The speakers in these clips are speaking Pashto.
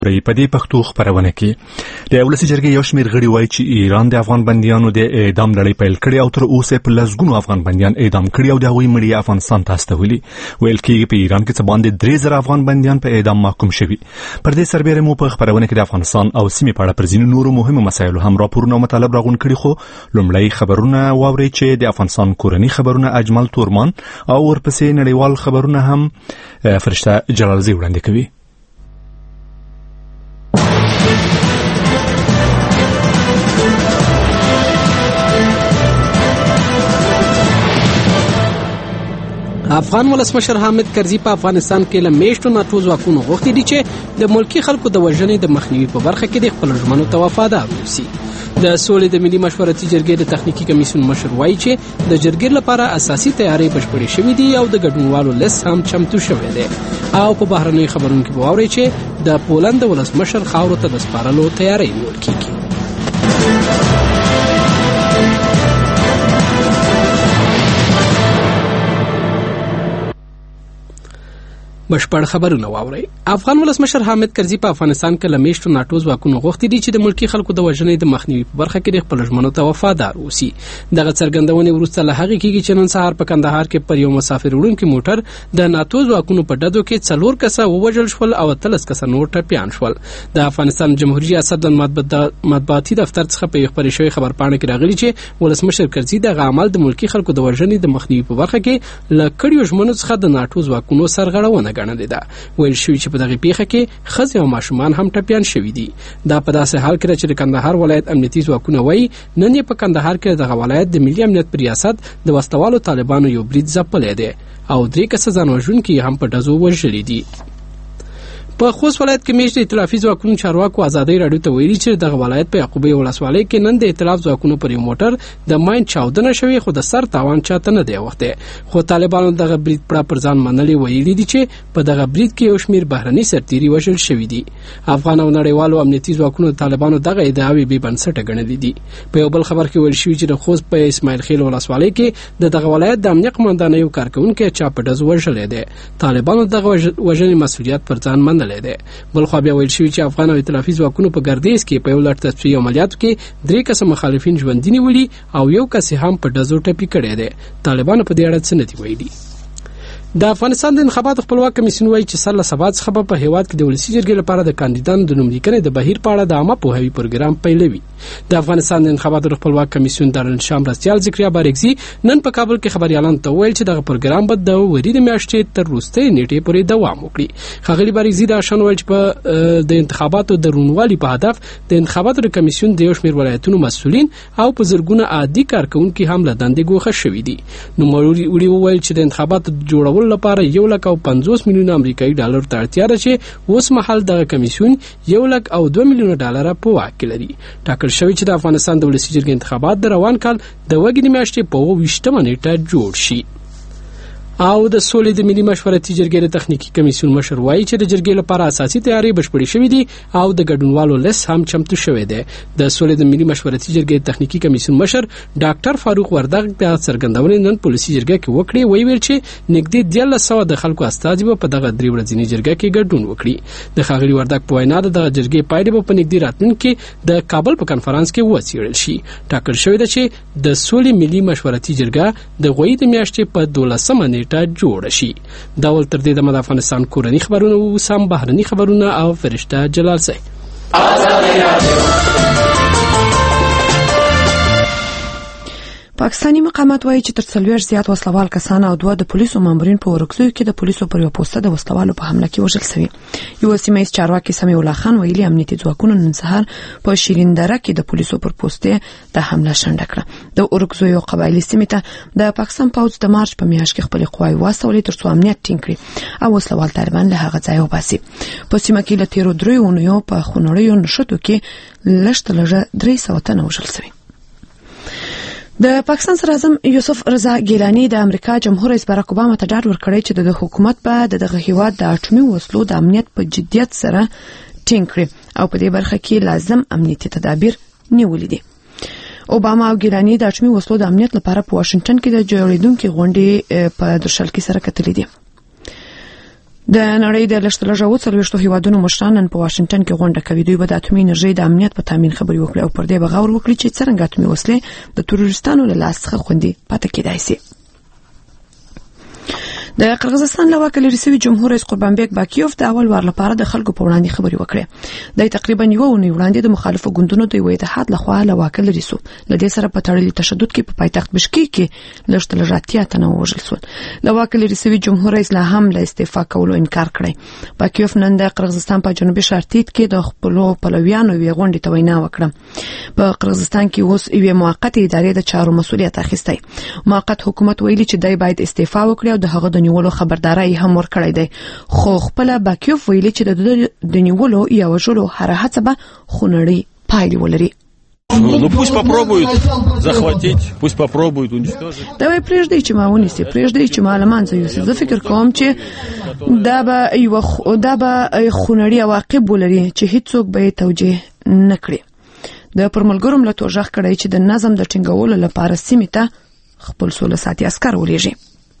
په دې پښتو خبرونه کې د ولسی جرګې یو شمېر غړي وایي چې ایران د افغان بنديانو د اعدام لړۍ پیل کړې او تر اوسه په لسګونو افغان بنديان اعدام کړي او د هغوی مړي افغانستان ته استولي. ویل کېږي په ایران کې څه باندې 3000 افغان بنديان په اعدام محکوم شوي. پر دې سربېره مو په خبرونه کې د افغانستان او سیمې په اړه پر ځینو نورو مهمو مسایلو هم راپورونه او مطالب راغونډ کړي، خو لومړی خبرونه واوري چې د افغانستان کورني خبرونه اجمل تورمان او ورپسې نړیوال خبرونه هم فرشته جلالزی وړاندې کوي. افغان ولسمشر حامد کرزي په افغانستان کې له میاشتو ناتو ځواکونو غوښتي دي چې د ملکی خلکو د وژنې د مخنیوي په برخه کې د خپل ژمنو ته وفادار اوسي. د سولې د ملي مشورتي جرګې د تخنیکی کمیسیون مشر وایي چې د جرګې لپاره اساسي تیاری بشپړې شوې دي او د ګډونوالو لیست هم چمتو شوی دی. او په بهرنۍ خبرونو کې واوري چې د پولند ولسمشر خاورو ته د سپارلو تیاری نیول کیږي. بشپړ خبرونه واوري. افغان ولسمشر حامد کرزي په افغانستان کې له میاشتو ناتو ځواکونو غوښتي دي چې د ملکی خلکو د وژنې د مخنیوي په برخه کې د خپل ژمنو ته وفادار اوسي. دغه څرګندونې وروسته له هغې کېږي چې نن سهار په کندهار کې پر یو مسافر وړونکي موټر د ناتو ځواکونو په ډزو کې 4 کسه ووژل شول او 13 کسه نور ټپیان شول. د افغانستان جمهوریت ریاست د مطبوعاتي دفتر څخه په خبري شوی خبرپاڼه کې راغلي چې ولسمشر کرزي دغه عمل د ملکی خلکو د وژنې د مخنیوي په برخه کې له کړیو ژمنو څخه د ناتو ځواکونو سرغړونه ګڼلې ده. ویل شوی چې په دغه پیښه کې ښځې او ماشومان هم ټپیان شوي دي. دا په داسې حال کې چې د کندهار ولایت امنیتي ځواکونه وایي نن یې په کندهار کې دغه ولایت د ملي امنیت په ریاست د وسوالو طالبانو یو برید ځپلی دی او 3 کسه ځان وژونکي هم په ډزو وژلي دي. په خوست ولایت کې میاشت د ائتلافي ځواکونو چارواکو ازادي راډیو ته ویلي چې دغه ولایت په یعقوبیه ولسوالۍ کې نن د ائتلاف ځواکونو پر یو موټر د ماین چاودنه شوې، خو د سر تاوان چاته نه دی اوښتی. خو طالبانو دغه برید پړه پر ځان منلي ویلي دي چې په دغه برید کې یو شمېر بهرني سرتیري وژل شوي دي. افغان او نړیوالو امنیتي ځواکونو د طالبانو دغه ادعاوې بې بنسټه ګڼلې دي. په یو بل خبر کې ویل شوي چې د خوست په اسماعیل خیل ولسوالۍ کې د دغه ولایت د امنیت قمندان یو کارکونکی چا په ډز وژلی دی. طالبانو دغه وژنې مسؤلیت پر ځان منلی دی. بل خو بیا ویل شوی چې افغان او ائتلافي ځواکونو په ګردیز کې په یو لړ تصفیې عملیاتو کې 3 کسه مخالفین ژوندي نیولي او یو کس هم په ډزو ټپي کړی دی. طالبانو په دې اړه څه نه دي ویلي. د افغانستان د انتخاباتو خپلواک کمیسیون وایي چې سر له سبا څخه په هیواد کې د ولسي جرګې لپاره د کاندیدانو د نوملیکنې د بهیر په اړه د عامه پوهاوي پروګرام پیلوي. د افغانستان د انتخاباتو خپلواک کمیسیون دارالشام مرستیال ذکریا بارګزي نن په کابل کې خبريالانو ته ویل چې دغه پروګرام به د ورید میاشتې تر وروستۍ نیټې پورې دوام وکړي. ښاغلي بارګزي دا شان ویل چې د انتخاباتو د روڼوالي په هدف د انتخاباتو د کمیسیون د یو شمېر ولایتونو مسؤلین او په زرګونه عادي کارکونکي هم له دندې ګوښه شوي دي. نو وړي وویل چې د انتخاباتو جوړولو لپاره 150 میلیونه امریکایي ډالر ته اړتیا ده چې اوس مهال دغه کمیسیون 102 میلیونه ډالر په واک کې لري. ټاکل شوی چې د افغانستان د ولسي جرګې انتخابات د روان کال د وګړي میاشتې په 28 نیټه جوړ شي. او د سولې د ملي مشورتي جرګې د تخنیکی کمیسیون مشر وایي چې د جرګې لپاره اساسي تیاری بشپړې شوې دي او د ګډونوالو لیست هم چمتو شوی دی. د سولې د ملي مشورتي جرګې د تخنیکی کمیسیون مشر ډاکټر فاروق وردګ د څرګندونې نن پولیسي جرګه کې وکړي. ویل چې نږدې 1300 د خلکو استازي په دغه 3 ورځنی جرګه کې ګډون وکړي. د ښاغلي وردګ په وینا د جرګې پایلې په نږدې راتلونکي د کابل په کنفرانس کې وڅېړل شي. ټاکل شوی دی چې د سولې ملي مشورتي جرګه د غوي د میاشتې په 12 نیټه جوړ شي. دا ول تر دې د افغانستان کورني خبرونه او سم بهرني خبرونه او فرشته جلالزی. پاکستانی مقامات وایي چې تر 40 زیات وسلوال کسان او 2 د پولیسو مامورین په ورکزو کې د پولیسو پر یو پوسټه د وسلوالو په حمله کې وژل شوي. یو سیمه ایز چارواکي سمیع الله خان ویلي امنیتي ځواکونو نن سهار په شیریندره کې د پولیسو پر پوسټه د حمله شنډه کړه. د ورکزو یو قبایلی سیمه ته د پاکستان پوځ د مارچ په میاشت کې خپل قواوې واستولې تر څو امنیت ټینګ کړي او وسلوال طالبان له هغه ځای وباسي. په سیمه کې له 13 اونیو په خونړیو نشټو کې لږ 300 تنه وژل شوي. د پاکستان صدر اعظم یوسف رضا ګیلانی د امریکا جمهور رئیس باراک اوباما ته ډاډ ورکړی چې د حکومت به دغه هیواد د اټومي وسلو د امنیت په جدیت سره ټینګ کړي او په دې برخه کې لازم امنیتي تدابیر نیولي دي. اوباما او ګیلانی د اټومي وسلو د امنیت لپاره په واشنگټن کې د جوړیدونکو غونډې په درشلکي سره کتلې دي. د نړۍ د لږترلږه 40 هیوادونو مشران نن په واشنگټن کې غونډه کوي. دوی به د اتومي انرژي د امنیت په تامین خبرې وکړي او پر دې به غور وکړي چې څنګه اتومي وسلې د تروریستانو له لاس څخه خوندي پاتې کېدای شي. د قرغیزستان له واکه لري سوي جمهور رئیس قربانبek باکیوف د اول وار لپاره د خلکو په وړاندې خبرې وکړې. د تقریبا یو اونۍ وړاندې د مخالفو ګوندونو د اتحاد لخوا له واکه لري سو لدې سره په تړلي تشدد کې په پایتخت بشکیک کې لږترلږه 80 تنه وژل شول. له واکه لري سوي جمهور رئیس له هم له استعفا کولو انکار کړی. باکیوف نن د قرغیزستان په جنوبي شارتیت کې د خپل پلویانو وی غونډې ته وینا وکړه. په قرغیزستان کې اوس یو موقت ادارې د چارو مسؤلیت اخیستی. موقت حکومت ویلي چې دای باید استعفا وکړي او د هغه د نیولو خبرداري هم ورکړی دی. خو خپل باکیوف ویلي چې د نیولو یا وژلو هر هڅه به خونړی پایلې ولري. Ну пусть попробуют захватить, пусть попробуют уничтожить. دا به پرېږدي چې ما ونیسي، پرېږدي چې ما لمانځي یوسي. زه فکر کوم چې دا به خونړی عواقب ولري چې هیڅوک به توجیه نکړي. د پرملګرو ملتونو ژغ کړی چې د نظم د ټینګولو لپاره سیمې ته خپل سول ساتي عسكر ولېږي.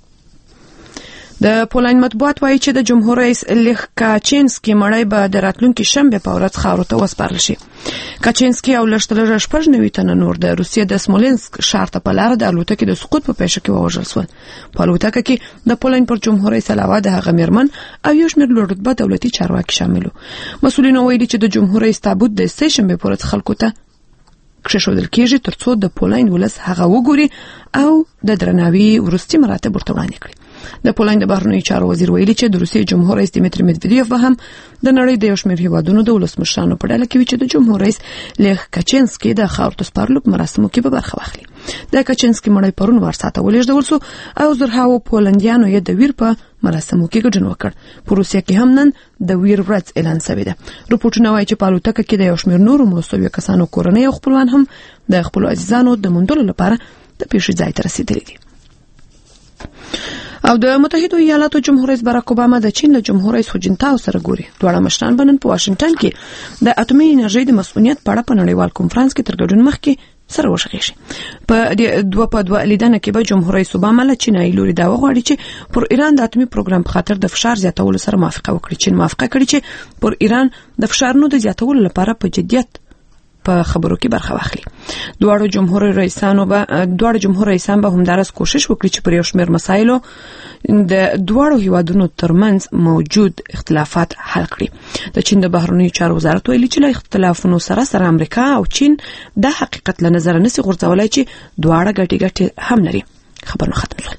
د پولند مطبوعات وایي چې د جمهور رئیس لیخ کاچینسکي مړی به د راتلونکي شنبه په ورځ خاورو ته وسپارل شي. کاچینسکي او لږترلږه 90 تنه نور د روسیې د سمولنسک ښار ته په لار د الوتکې د سقوط په پیښه کې ووژل شول. په الوتکه کې د پولند پر جمهور رئیس علاوه د هغه میرمن او یو شمېر لوړ رتبه دولتي چارواکي شامل وو. مسؤلینو ویلي چې د جمهور رئیس تابوت د سه شنبه په ورځ خلکو ته کښېښودل کېږي ترڅو د پولند ولس هغه وګوري او د درناوي وروستي مراتب ورته وړاندې کړي. د پولند د بهرنیو چارو وزیر ویلي چې د روسیې جمهور رئیس دیمیتری مدویدیف به هم د نړۍ د یو شمېر هیوادونو د ولسمشرانو په ډله کې وي چې د جمهور رئیس لیخ کاچینسکي د خاورو ته سپارلو په مراسمو کې به برخه واخلي. د کاچینسکي مړی پرون وارسا ته ولېږدول شو او زرهاوو پولندیانو یې د ویر په مراسمو کې ګډون وکړ. په روسیه کې هم نن د ویر ورځ اعلان شوې ده. رپورټونه وایي چې په الوتکه کې د یو شمېر نورو مړو شویو کسانو کورنۍ او خپلوان هم د خپلو عزیزانو د موندلو لپاره د پیښې ځای ته رسېدلي دي. او د متحده ایالاتو جمهور رئیس باراک اوباما د چین له جمهور رئیس هوجینتاو سره ګوري. دواړه مشران به نن په واشنگټن کې د اتومي انرژي د مسؤلیت په اړه په نړیوال کنفرانس کې تر ګډون مخکې سره وشغېږي. په دوه لیدنه کې به جمهور رئیس اوباما له چینایي لوري دا وغواړي چې پر ایران د اتومي پروګرام په خاطر د فشار زیاتولو سره موافقه وکړي. چین موافقه کړې چې پر ایران د فشارونو د زیاتولو لپاره په جدیت په خبرو کې برخه واخلي. دواړو جمهور رئیسان به همدارس کوشش وکړي چې پر یو شمېر مسایلو د دواړو هیوادونو ترمنځ موجود اختلافات حل کړي. د چین د بهرنیو چارو وزارت ویلي چې له اختلافونو سره امریکا او چین د حقیقت له نظر نسی غورځولای چې دواړه ګټې هم لري. خبرونه ختم شول.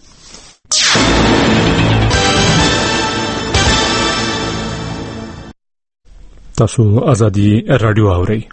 تاسو ازادي رادیو اورئ.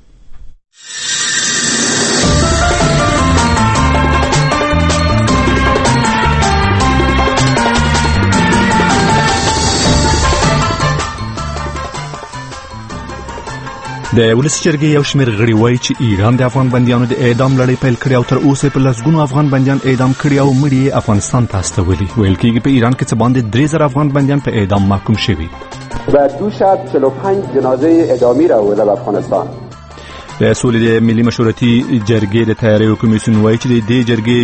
د ولسی جرګې یو شمېر غړي وایي چې ایران د افغان بندیانو د اعدام لړۍ پیل کړې او تر اوسه په لسګونو افغان بندیان اعدام کړي او مړي افغانستان ته استولي. ویل کېږي په ایران کې څه باندې 3000 افغان بندیان په اعدام محکوم شوي. و دو شب 45 جنازه اعدامی را آورده به افغانستان. د سولې د ملي مشورتي جرګې د تیاریو کمیسیون وایي چې د دې جرګې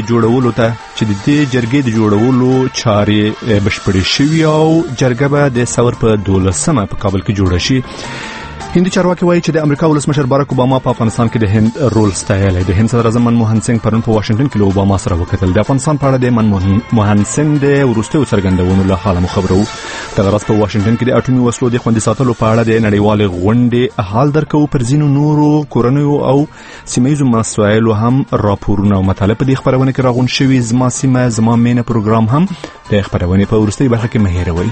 جوړولو چارې بشپړې شوي او جرګه به د ثور په 12مه په کابل کې جوړه شي. هندي چارواکي وایي چې د امریکا ولسمشر باراک اوباما په افغانستان کې د هند رول ستایلی. د هند صدر اعظم منموهن سنگ پرون په واشنگټن کې له اوباما سره وکتل. د افغانستان په اړه د منموهن سنگ د وروستیو څرګندونو له حاله خبرو. دغه ورځ په واشنگټن کې د اټومي وسلو د خوندي ساتلو په اړه د نړیوالې غونډې حال درکو. پر ځینو نورو کورنیو او سیمه‌ییزو مسایلو هم راپورونه او مطالب په دې خبرونه کې راغونډ شوي. زما سیمه زما مینه پروګرام هم د خبرونه په وروستۍ برخه کې مهیروي.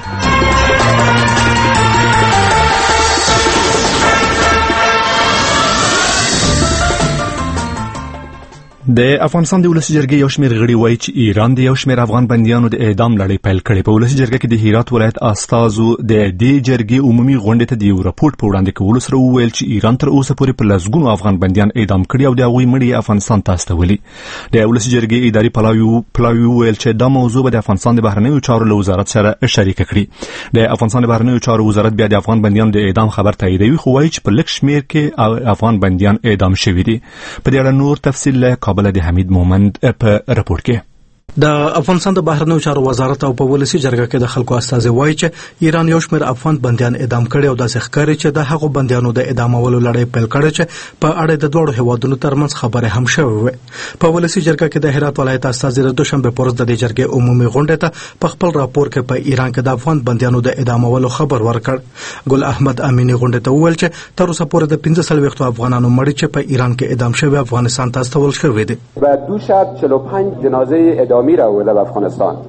د افغانستان د ولسی جرګې یو شمېر غړي وایي چې ایران د یو شمېر افغان بندیانو د اعدام لړۍ پیل کړې. په ولسی جرګه کې د هرات ولایت استازو د دې جرګې عمومي غونډې ته د یو راپورټ په وړاندې کولو سره وویل چې ایران تر اوسه پورې په لسګونو افغان بندیان اعدام کړي او د هغوی مړي افغانستان ته استولي. د ولسی جرګې اداري پلاوی وویل چې دا موضوع به د افغانستان د بهرنیو چارو له وزارت سره شریک کړي. د افغانستان د بهرنیو چارو وزارت بیا د افغان بندیانو د اعدام خبر تاییدوي، خو وایي چې په لږ شمېر کې افغان بندیان اعدام شوي دي. په دې اړه نور تفصیل له کابل د حمید مومند په راپور کې. د افغانستان د بهرنیو چارو وزارت او په ولسی جرګه کې د خلکو استازي وایي چې ایران یو شمېر افغان بنديان اعدام کړي او داسې ښکاري چې د هغو بنديانو د اعدامولو لړۍ پیل کړي چې په اړه د دوه هیوادونو ترمنځ خبره هم شوې وي. په ولسی جرګه کې د هرات ولایت استازي د دوشنبه پورز د جرګې عمومي غونډه ته په خپل راپور کې په ایران کې د افغان بنديانو د اعدامولو خبر ورکړ. ګل احمد امینی غونډه ته وویل چې تر اوسه پورې د 15 افغانانو مړي چې په ایران کې اعدام شوي افغانستان ته استول شوي دي. و 245 جنازه اعدامی را ولله افغانستان.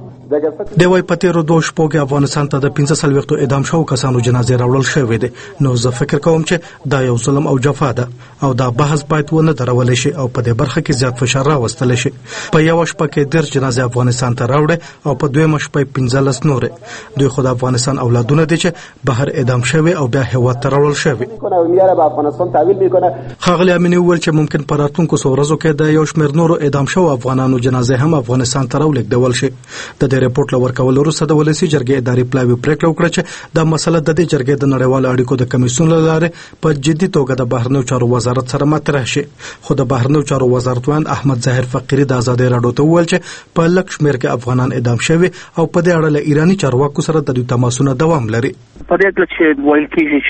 د وای په تیرو دوه شپو افغانستان ته د 15 اعدام شو کسانو جنازې راوړل شوې دي. نو زه فکر کوم چې دا یو ظلم او جفا ده او دا بحث باید ونه درول شي او په دې برخه کې زیات فشار راوستل شي. په یو شپه کې 10 جنازې افغانستان ته راوړې او په دویمه شپه 15 نورې. دوی خو د افغانستان اولادونه دي چې بهر اعدام شوي او بیا هیواد ته راوړل شوي. میاره به افغانستان تحویل میکنه. خاغلی امینی وویل چې ممکن په راتلونکو ورځو کې د یو شمېر نورو اعدام شو افغانانو جنازې هم افغانستان ته راولېږدول شي. د ریپورت لور کول وروسته د ولسی جرګې اداري پلاوی پریکړه وکړه چې د مسله د دې جرګې د نړیوالو اړیکو د کمیسیون لاره په جدي توګه د بهرنیو چارو وزارت سره مطرح شي. خو د بهرنیو چارو وزارت وان احمد ظاهر فقيري د آزادۍ راډیو ته وویل چې په لک شمېر کې افغانان اعدام شوي او په دې اړه له ایرانی چارواکو سره د دوی تماسونه دوام لري. په دې اړه چې ویل کېږي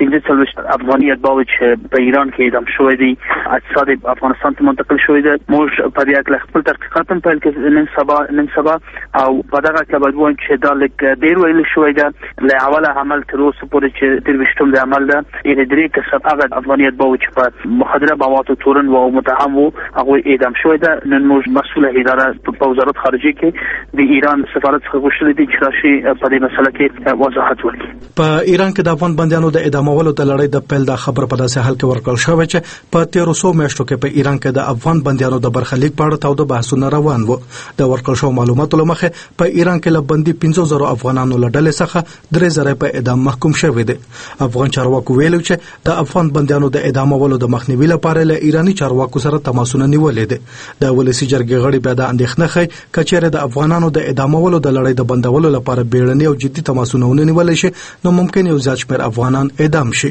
چې 15 افغاني اتباع چې په ایران کې اعدام شوي دي اجساد افغانستان ته منتقل شوي دي. موږ په دې اړه خپل تحقیقات هم پیل کړل نن سبا او په دغه کې باید وایو چې دا لکه ډیر ویل شوی ده له اوله عمل تر اوسه پورې چې تر وشتم د عمل ده یې درې کسان هغه افغانیت باو چې په مخدره موادو تورن او متهم وو هغه اعدام شوی ده. نن موږ مسؤله اداره په وزارت خارجه کې د ایران سفارت څخه غوښتل دي چې راشي په دې مسله کې وضاحت ورکړي. په ایران کې د افغان بندیانو د اعدامولو د لړۍ د پیل د خبر په داسې حال کې ورکړل شوی چې په 1300 میاشتو کې په ایران کې د افغان بندیانو د برخلیک په اړه تاوده بحثونه روان وو. د ورکړل شو معلوماتو لمخه په ایران کې لبندي 15000 افغانانو لړل څخه 3000 په اعدام محکوم شوی دي. افغان چارواکو ویلو چې د افغان بندیانو د اعدامولو د مخنیوي لپاره له ایرانی چارواکو سره تماسونه نیولې دي. د ولسی جرګې غړي بیا د اندېښنه خي کچېره د افغانانو د اعدامولو د لړۍ د بندولو لپاره بیړني او جدي تماسونه ونیول شي نو ممکن یو ځل شمېر افغانان اعدام شي.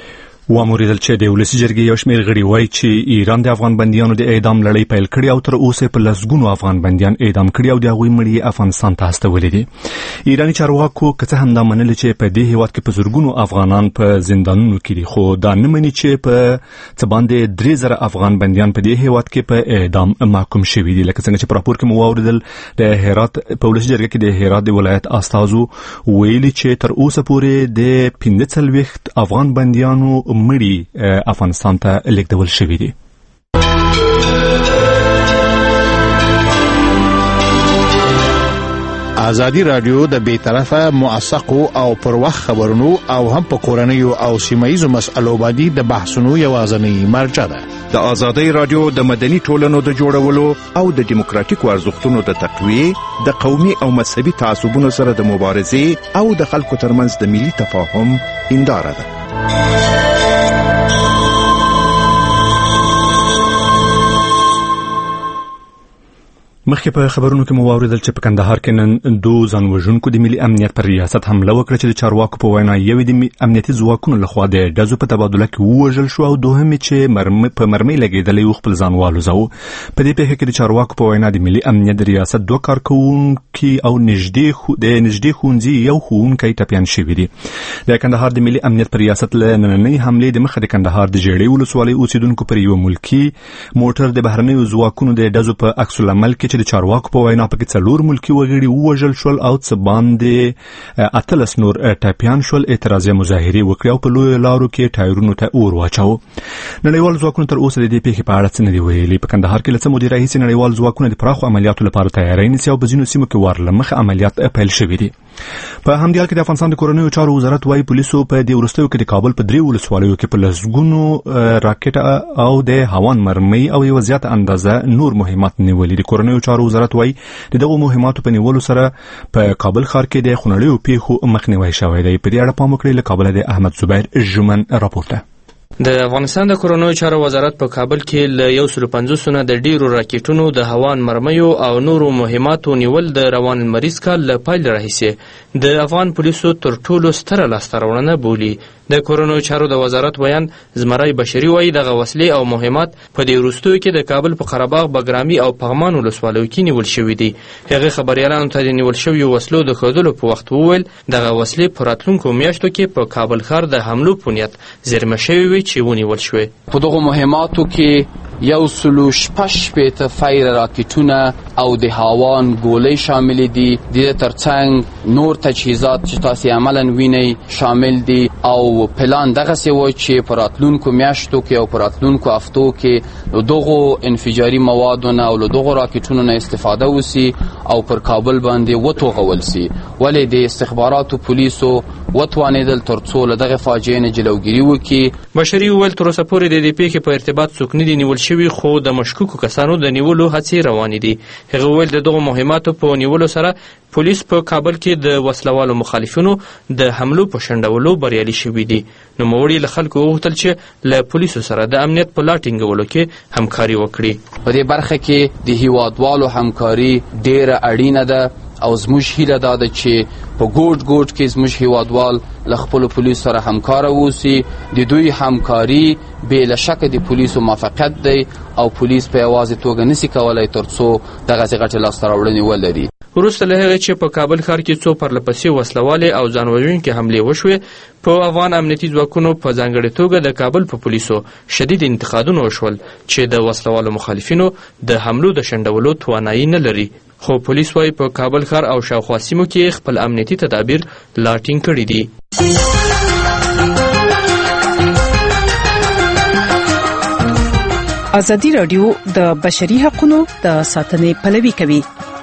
واموریدل چې د ولسی جرګې یو شمېر غړي وایي چې ایران د افغان بندیانو د اعدام لړۍ پیل کړې او تر اوسه په لسګونو افغان بندیان اعدام کړي او د هغوی مړي افغانستان ته استولي دي. ایرانی چارواکو که څه هم دا منلي چې په دې هیواد کې په زرګونو افغانان په زندانونو کې دي خو دا نه مني چې په څه باندې 3000 افغان بندیان په دې هیواد کې په اعدام محکوم شوي دي. لکه څنګه چې په راپور کې مو واوریدل د هرات په ولسی جرګې کې د هرات د ولایت استازو ویلي چې تر اوسه پورې د 15 افغان بندیانو مړي افغانستان ته لیږدول شوي دي. ازادي رادیو د بیطرفه موثقو او پر وخت خبرونو او هم په کورنیو او سیمایي مسألو باندې د بحثونو یوازنی مرجع ده. د ازادي رادیو د مدني ټولنو د جوړولو او د دیموکراتیکو ارزښتونو د تقویه د قومي او مذهبي تعصبونو سره د مبارزې او د خلکو ترمنځ د ملي تفاهم هنداره ده. مخکې په خبرونو کې مو واوریدل چې په کندهار کې نن 2 ځانوژونکو د ملي امنیت پر ریاست حمله وکړه چې د چارواکو په وینا یو د امنیتي ځواکونو لخوا د ډزو په تبادله کې ووژل شو او دوهم چې په مرمۍ لګېدلې خپل ځانوالو زو. په دې پیښه کې د چارواکو په وینا د ملي امنیت د ریاست 2 کارکونکي او نږدې ښوونځي یو ښوونکی ټپیان شوي دي. د کندهار د ملي امنیت پر ریاست له نننۍ حملې د مخه د کندهار د جېړې ولسوالۍ اوسیدونکو پر یو ملکی موټر د بهرنیو ځواکونو د ډزو په عکس العمل کې د چارواکو په وینا پکې 4 ملکی وګړي ووژل شول او څه باندې 18 نور ټپیان شول. اعتراضي مظاهرې وکړې او په لوی لارو کې ټایرونو ته اور واچاو. نړیوال ځواکونه تر اوسه د دې پیښې په اړه څه نه دی ویلي. په کندهار کې لڅ مدیر رئیس نړیوال ځواکونه د پراخو عملیاتو لپاره تیاری نیسي او په ځینو سیمو کې ورلمخ عملیات پیل شوي دي. په همدې حال کې د افغانستان د کورنیو چارو وزارت وايي پولیسو په دې وروستیو کې د کابل په 3 ولسوالیو کې په لسګونو راکټ او د هوان مرمۍ او یو زیاته اندازه نور مهمات نیولې. د کورنیو چارو وزارت وايي د دغه مهماتو په نیولو سره په کابل ښار کې د خونړیو پیښو مخنیوي شوی دی. په دې اړه پام وکړئ. له کابل د احمد زبیر ژمن راپورټه. د افغانستان د کورونو چارو وزارت په کابل کې له 150 نه د ډیرو راکټونو د هوان مرمیو او نورو مهماتو نیول د روان مریض کال له پیل راهیسې د افغان پولیسو تر ټولو ستره لاسته راوړنه بولي. د کورونو چارو د وزارت بیان زمرای بشری وایي دغه وسلې او مهمات په دې وروستیو کې د کابل په قرهباغ، بګرامي او پغمان ولسوالیو کې نیول شوي دي. هغه خبريالانو ته د نیول شویو وسلو د ښودلو په وخت وویل دغه وسلې په راتلونکو میاشتو کې په کابل ښار د حملو په نیت زیرمه شوي وي چې ونیول شوې. په دغو مهماتو کې 116 فایر راکټونه او د هاوان ګولۍ شامل دي. د ترڅنګ نور تجهیزات چې تاسو عملاً وینئ شامل دي او پلان دغه سی و چې په راتلونکو میاشتو کې او په راتلونکو هفتو کې دغه انفجاري موادونه او دغه راکټونو نه استفاده وسی او پر کابل باندې وتوغول سي. ولې د استخباراتو پولیسو وتوانیدل ترڅو دغه فاجعه نه جلوګیری وکړي. بشری ویل تر اوسه پورې د دې پیښې په ارتباط څوک نه دی نیول شوی، خو د مشکوکو کسانو د نیولو هڅې روانې دي. هغه ویل د دغو مهماتو په نیولو سره پولیس په کابل کې د وسلوالو مخالفینو د حملو په شنډولو بریالي شوي دي. نوموړي له خلکو وغوښتل چې له پولیسو سره د امنیت په لا ټینګولو کې همکاري وکړي. په دې برخه کې د هیوادوالو همکاري ډیره اړینه ده او زموږ هیله دا ده چې په ګوټ ګوټ کې زموږ هیوادوال له خپلو پولیسو سره همکاره اوسي. د دوی همکاري بې له شکه د پولیسو موافقت دی او پولیس په یوازې توګه نشي کولی ترڅو دغسې غټې لاسته راوړنې ولري. وروسته له هغې چې په کابل ښار کې څو پرلپسې وسلوالې او ځان وژونکې حملې وشوې، په افغان امنیتي ځواکونو په ځانګړې توګه د کابل په پولیسو شدید انتقادونه وشول چې د وسلوالو مخالفینو د حملو د شنډولو توانایي نه لري. خو پولیس وايي په کابل ښار او شاوخوا سیمو کې خپل امنیتي تدابیر لا ټینګ کړي دي. ازادي راډیو د بشري حقوقو د ساتنې پلوي کوي.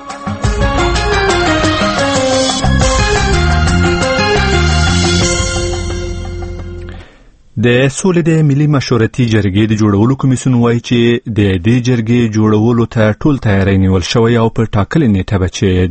د سولې د ملي مشورتي جرګې د جوړولو کمیسیون وایي چې د دې جرګې جوړولو ته ټول تیاری نیول شوی او په ټاکلې نیټه به چې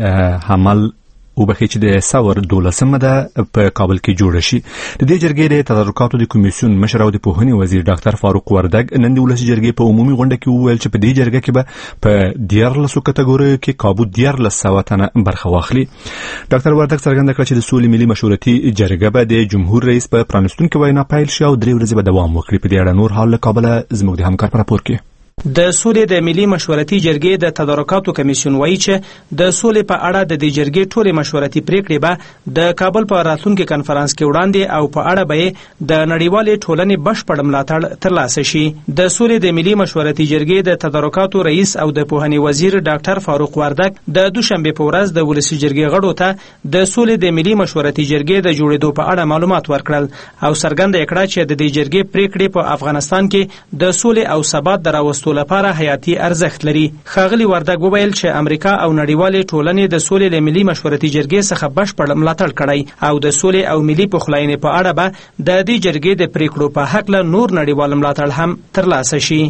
د حمل وبخښي چې د سور 12مه ده په کابل کې جوړ شي. د دې جرګې د تدارکاتو د کمیسیون مشر او د پوهنې وزیر ډاکټر فاروق وردګ نن د ولسی جرګې په عمومي غونډه کې وویل چې په دې جرګه کې به په 14 کټګوریو کې کابو 1400 تنه برخه واخلي. ډاکټر وردګ څرګنده کړه چې د سولې ملي مشورتي جرګه به د جمهور رئیس په پرانستونکو وینا پیل شي او 3 ورځې به دوام وکړي. په دې اړه نور حال له کابل زموږ د همکار پر راپور کې د سولې د ملي مشورتي جرګې د تدارکاتو کمیسیون وایي چې د سولې په اړه د دې جرګې ټولې مشورتي پریکړې به د کابل په راتلونکي کنفرانس کې وړاندې او په اړه به د نړیوالې ټولنې بشپړ ملاتړ ترلاسه شي. د سولې د ملي مشورتي جرګې د تدارکاتو رئیس او د پوهنې وزیر ډاکټر فاروق وردګ د دوشنبه په ورځ د ولسی جرګې غړو ته د سولې د ملي مشورتي جرګې د جوړېدو په اړه معلومات ورکړل او څرګنده کړه چې د دې جرګې پریکړې په افغانستان کې د سولې او ثبات دراوستو لپاره حیاتي ارزښت لري. ښاغلي وردګ وویل چې امریکا او نړیوالې ټولنې د سولې له ملي مشورتي جرګې څخه بشپړ ملاتړ کړی او د سولې او ملي پخلاینې په اړه به د دې جرګې د پریکړو په هکله نور نړیوال ملاتړ هم ترلاسه شي.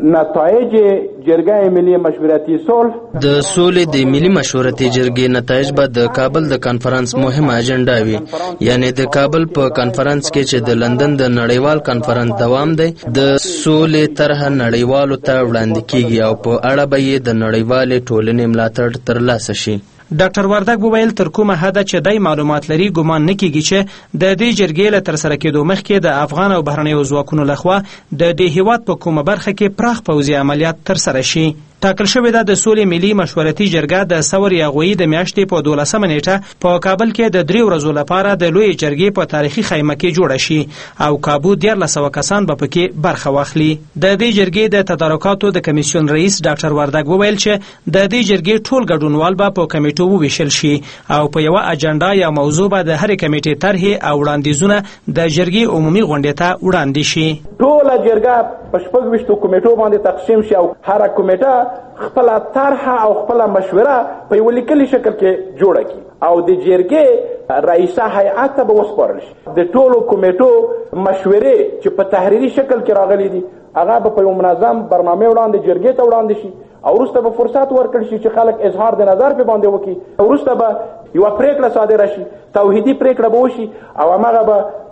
نتایج جرګه ملي مشورتي صلح د سولې د ملي مشورتي جرګې نتایج به د کابل د کانفرنس مهمه اجنډا وي، یعنی د کابل په کانفرنس کې چې د لندن د نړیوال کانفرنس دوام دی د سولې طرح نړیوالو ته وړاندې کیږي او په اړه به یې د نړیوالې ټولنې ملاتړ ترلاسه شي. ډاکټر وردګ وویل تر کومه حده چې دای معلومات لري ګمان نه کیږي چې د دې جرګې له ترسره کېدو مخکې د افغان او بهرنیو ځواکونو لخوا د دې هیواد په کومه برخه کې پراخ پوځي عملیات ترسره شي. ټاکل شوې ده د سولې ملي مشورتي جرګه د سور یاغوي د میاشتې په 12مه نیټه په کابل کې د 3 ورځو لپاره د لوی جرګې په تاریخي خیمه کې جوړه شي او کابو 1400 کسان به پکې برخه واخلي. د دې جرګې د تدارکاتو د کمیسیون رئیس ډاکټر وردګ وویل چې د دې جرګې ټول ګډونوال به په کمیټو وویشل شي او په یو اجنډا یا موضوع به د هرې کمیټې طرحې او وړاندیزونه د جرګې عمومي غونډې ته وړاندې شي. ټول جرګه په 26 کمیټو باندې تقسیم شي او هر کمیټه خپل طرح او خپل مشوره په یو لیکلي شکل کې جوړه کی او د جرګې رئیسه هیئت ته به وسپارل شي. د ټولو کمیټو مشورې چې په تحریري شکل کې راغلي دي هغه به په یو منظم برنامه وړاندې جرګې ته وړاندې شي او وروسته به فرصت ورکړل شي چې خلک اظهار د نظر په باندې وکړي. وروسته به یو پریکړه صادره شي، توحیدي پریکړه به وشي او هغه به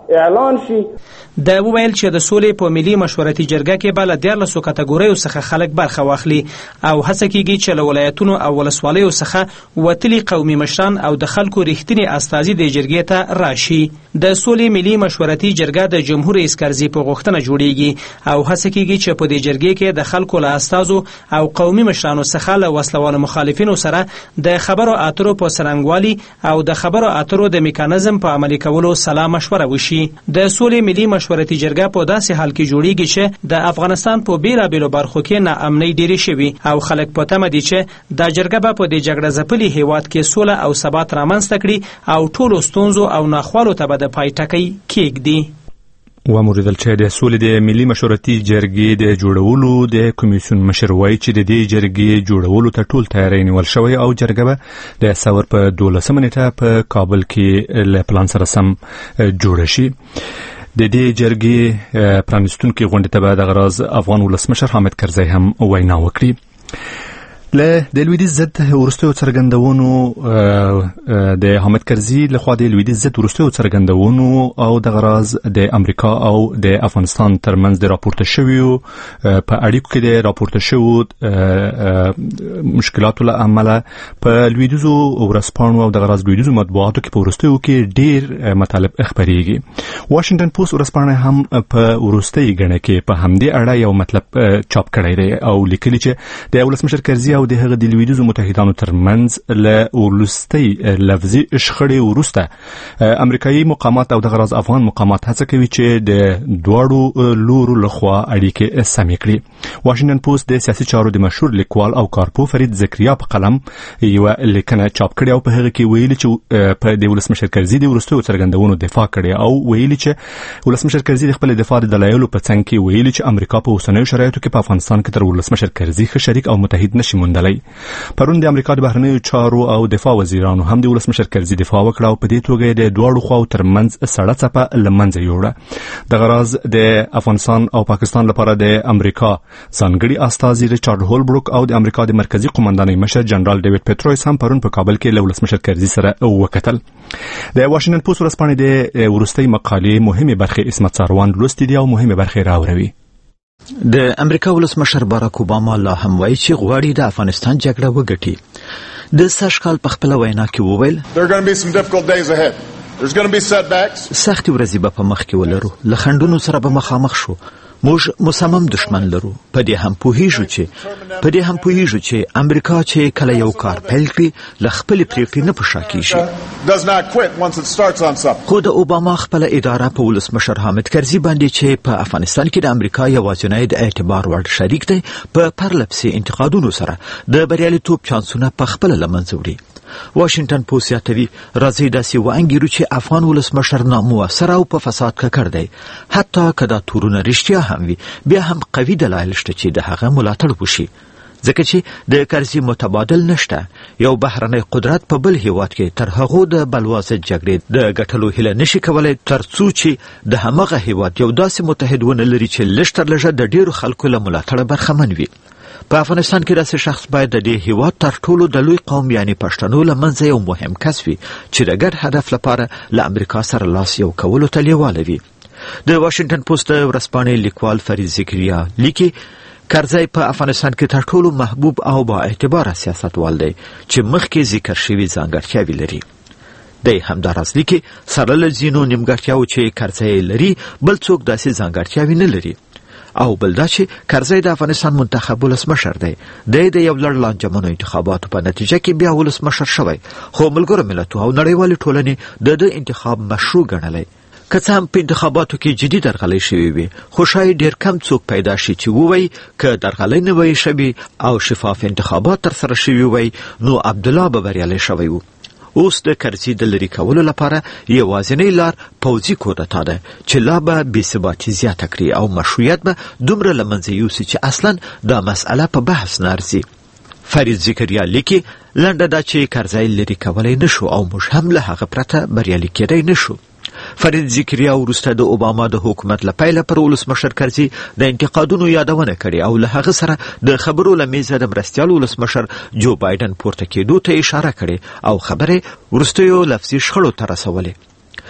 اعلان شي. دا وویل چې د سولې په ملي مشورتي جرګه کې به له 14 کټګوریو څخه خلک برخه واخلي او هڅه کیږي چې له ولایتونو او ولسوالیو څخه وتلي قومي مشران او د خلکو رښتینی استازي د جرګې ته راشي. د سولې ملي مشورتي جرګه د جمهور رئیس کرزي په غوښتنه جوړیږي او هڅه کیږي چې په دې جرګې کې د خلکو له استازو او قومي مشرانو څخه له وسلوالو مخالفینو سره د خبرو اترو په سرنګوالي او د خبرو اترو د میکانیزم په عملي کولو سلا مشوره وشي. د سولې ملي مشورتي جرګه په داسې حال کې جوړیږي چې د افغانستان په بیلابیلو برخو کې ناامنۍ ډېرې شوي او خلک په تمه دي چې دا جرګه به په دې جګړه ځپلي هیواد کې سوله او ثبات رامنځته کړي او ټولو ستونزو او ناخوالو ته به د پای ټکی کېږدي. وموریدل چې د سولې د ملي مشورتي جرګې د جوړولو د کمیسیون مشر وایي چې د دې جرګې جوړولو ته ټول تیاری نیول شوی او جرګه به د سور په 12 نیټه په کابل کې له پلان سره سم جوړ شي. د دې جرګې پرانیستونکو غونډې ته به د غراز افغان ولسمشر حامد کرزي هم وینا وکړي. له د لویدیز ضد ورستیو څرګندونو د حامد کرزي لخوا د لویدیز ضد ورستیو څرګندونو او د غراز د امریکا او د افغانستان ترمنځ د راپورته شویو په اړیکو کې د راپورته شویو مشکلاتو له امله په لویدیزو ورسپانو او د غراز لویدیزو مطبوعاتو کې په ورستیو کې ډیر مطالب خبريږي. واشنگټن پوسټ ورسپانه هم په ورستۍ غنه کې په همدې اړه یو مطلب چاپ کړی دی او لیکلی چې د ولسمشر کرزي او د هغه د لویدیزو متحدانو ترمنځ له ورلستۍ لفظي شخړې ورسته امریکایي مقامات او د غراز افغان مقامات هڅه کوي چې د دواړو لورو لخوا اړیکې سمې کړي. واشنگټن پوسټ د سیاسي چارو د مشهور لیکوال او کارپو فرید زکریا په قلم یو لیکنه چاپ کړې او په هغه کې ویلي چې په د ولسمشر کرزي د ورستیو څرګندونو دفاع کړي او ویلي چې ولسمشر کرزي د خپل دفاع د دلایلو په څنګ کې ویلي چې امریکا په اوسنیو شرایطو کې په افغانستان کې تر ولسمشر کرزي ښه شریک او متحد نشي موندلی. پرون د امریکا د بهرنیو چارو او دفاع وزیرانو هم د ولسمشر کرزي دفاع وکړه او په دې توګه د دواړو خواو ترمنځ سړه څپه لمنځه یوړه. د غراز د افغانستان او پاکستان لپاره د امریکا ځانګړي استازي ریچارډ هولبروک او د امریکا د مرکزی قومندانۍ مشر جنرال ډیوډ پیټروس هم پرون په کابل کې له ولسمشر کرزي سره وکتل. د واشنگټن پوسټ ورسپانې د ورستۍ مقالې مهمه برخه اسمت ساروان لوستي دي او مهمه برخه راوړي. د امریکا ولسمشر باراک اوباما لا هم وایي چې غواړي د افغانستان جګړه وګټي. د سشکال په خپل وینا کې وویل سخت ورځې به په مخ کې ولرو، له خنډونو سره به مخامخ شو. موږ مصمم دشمن لرو. په دې هم پوهیږو چې امریکا چې کله یو کار پیل کړي له خپل پریکړې نه پښا کیږي. خو د اوباما خپل اداره په ولسمشر حامد کرزي باندې چې په افغانستان کې د امریکا یوازینی د اعتبار وړ شریک دی په پرلپسې انتقادونو سره د بریالیتوب چانسونه په خپل لمنځه وړي. واشنگټن پوسټ یادوي راځي داسې وانګیرو چې افغان ولسمشر نامؤثر او په فساد ککړ دی. حتی که دا تورونه رښتیا هم وي بیا هم قوي دلایل شته چې د هغه ملاتړ وشي، ځکه چې د کرزي متبادل نشته. یو بهرنی قدرت په بل هیواد کې تر هغو د بلوازه جګړې د ګټلو هیله نشي کولای ترڅو چې د همغه هیواد یو داسې متحد ونه لري چې لږ تر لږه د ډیرو خلکو له ملاتړه برخمن وي. په افغانستان کې داسې شخص باید د دې هیواد تر ټولو د لوی قوم یعنی پښتنو له منځه یو مهم کس وي چې د ګډ هدف لپاره له امریکا سره لاس یو کولو ته لیواله وي. د واشنگټن پوسټ ورځپاڼې لیکوال فرید زکریا لیکي کرزي په افغانستان کې تر ټولو محبوب او با اعتباره سیاستوال دی چې مخکې ذکر شوی ځانګړتیاوې لري. دی همداراز لیکي سره له ځینو نیمګړتیاوو چې کرزي لري بل څوک داسې ځانګړتیاوې نه لري. او بل دا چې کرزي د افغانستان منتخب ولسمشر دی. د یو لړ لانجمنو انتخاباتو په نتیجه کې بیا ولسمشر شوی، خو ملګرو ملتونو او نړیوالې ټولنې د انتخاب مشروع ګڼلی. که څه هم په انتخاباتو کې جدي درغلۍ شوې وي، خو شاید ډېر کم څوک پیدا شي چې ووایي که درغلۍ نه وای شوې او شفاف انتخابات ترسره شوي وای نو عبدالله به بریالی شوی و. اوس د کرزي د لرې کولو لپاره یوازینی لار پوځي کودتا ده چې لا به بېثباتي زیاته کړي او مشروعیت به دومره له منځه یوسي چې اصلا دا مسئله په بحث نه ارزي. فرید زکریا لیکي لنډه دا چې کرزي لرې کولی نشو او موږ هم له هغه پرته بریالي کېدی نشو. فرید زکریا وروسته د اوباما د حکومت له پیله پر ولسمشر کرزي د انتقادونو یادونه کړې او له هغه سره د خبرو له میزه د مرستیال ولسمشر جو بایدن پورته کېدو ته اشاره کړې او خبرې وروستیو لفظي شخړو ته رسولې.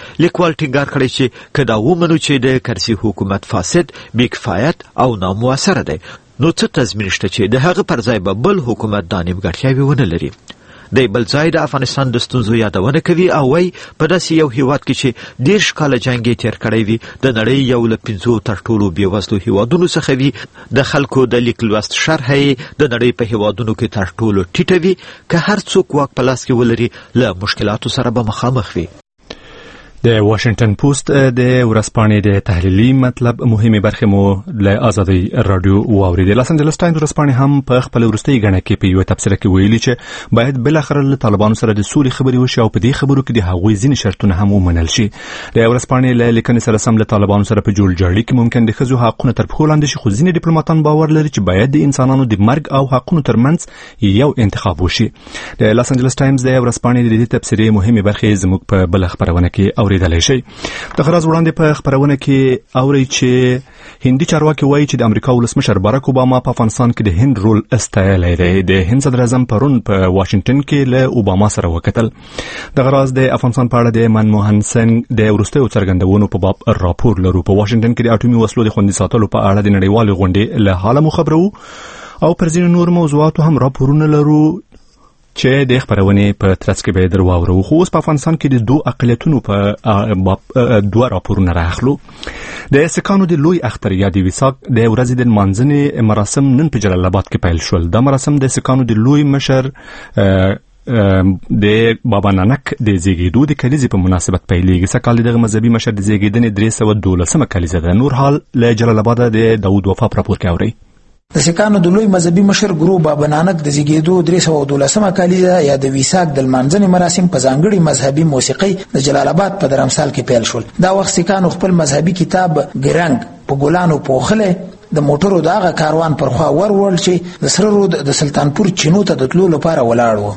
لیکوال ټینګار کړی چې که دا ومنو چې د کرزي حکومت فاسد، بې کفایت او نامؤثره دی، نو څه تضمین شته چې د هغه پر ځای به بل حکومت دا نیمګړتیاوې ونه لري. د بل ځای د افغانستان د ستونزو یادونه کوي او وایي په داسې یو هیواد کې چې 10 کاله جنګ یې تیر کړی وي، د نړۍ یو له 5 تر ټولو بېوزلو هیوادونو څخه وي، د خلکو د لیک لوست شرحه یې د نړۍ په هیوادونو کې تر ټولو ټیټه وي، که هر څوک واک په لاس کې ولري له مشکلاتو سره به مخامخ وي. د واشنگټن پوسټ د ورځپاڼې د تحلیلي مطلب مهمه برخه مو له آزادي رادیو واوریدل. لاس انجلس ټایمز ورځپاڼې هم په خپل وروستي غڼه کې په یو تبصره کې ویلي چې باید بل اخر له طالبانو سره د سولې خبرې وشي او په دې خبرو کې د هغوی ځینې شرطونه هم ومنل شي. د ورځپاڼې له لیکنې سره سم له طالبانو سره په جوړجاړي کې ممکن د ښځو حقوقونه تر پښو لاندې شي، خو ځینې ډیپلوماټان باور لري چې باید د انسانانو د مرګ او حقوقو ترمنځ یو انتخاب وشي. د لاس انجلس ټایمز د ورځپاڼې د دې تبصرې مهمه برخه زموږ په بل خبرونه کې اوریدلای شي. د خراز وړاندې په خبرونه کې اوري چې هندي چارواکي وایي چې د امریکا ولسمشر باراک اوباما په افغانستان کې د هند رول استایلی دی. د هند صدر اعظم پرون په واشنگټن کې له اوباما سره وکتل. د غراز د افغانستان په اړه د منموهن سنگ د وروستیو څرګندونو په باب راپور لرو. په واشنگټن کې د اټومي وسلو د خوندي ساتلو په اړه د نړیوالې غونډې له حاله مو خبرو او پر ځینو نور موضوعاتو هم راپورونه لرو چې د خبرونه په ترڅ کې به درواورو. خو اوس په افغانستان کې د دوه اقلیتونو په دوه راپورونه راخلو. د سکانو د لوی اختر یا د وساق د ورځې د منځنۍ مراسم نن په جلال آباد کې پیل شول. د مراسم د سکانو د لوی مشر د بابا نانک د زیږیدو د کلیزې په مناسبت پیلېږي. سکال دغه مذهبي مشر د زیږیدنې 312 کلیزه ده. نور حال له جلال آباد د داود وفا راپور کې اوري. د سکانو د لوی مذهبي مشر ګرو بابا نانک د زیږیدو 312 کالیزه یا د ویساک د لمانځنې مراسم په ځانګړي مذهبي موسیقي د جلال آباد په درمسال کې پیل شول. دا وخت سکانو خپل مذهبي کتاب ګرنګ په ګلانو پوخله د موټرو دغه کاروان پر خوا ورول چې د سره رود د سلطانپور چینو ته د تلو لپاره ولاړ و.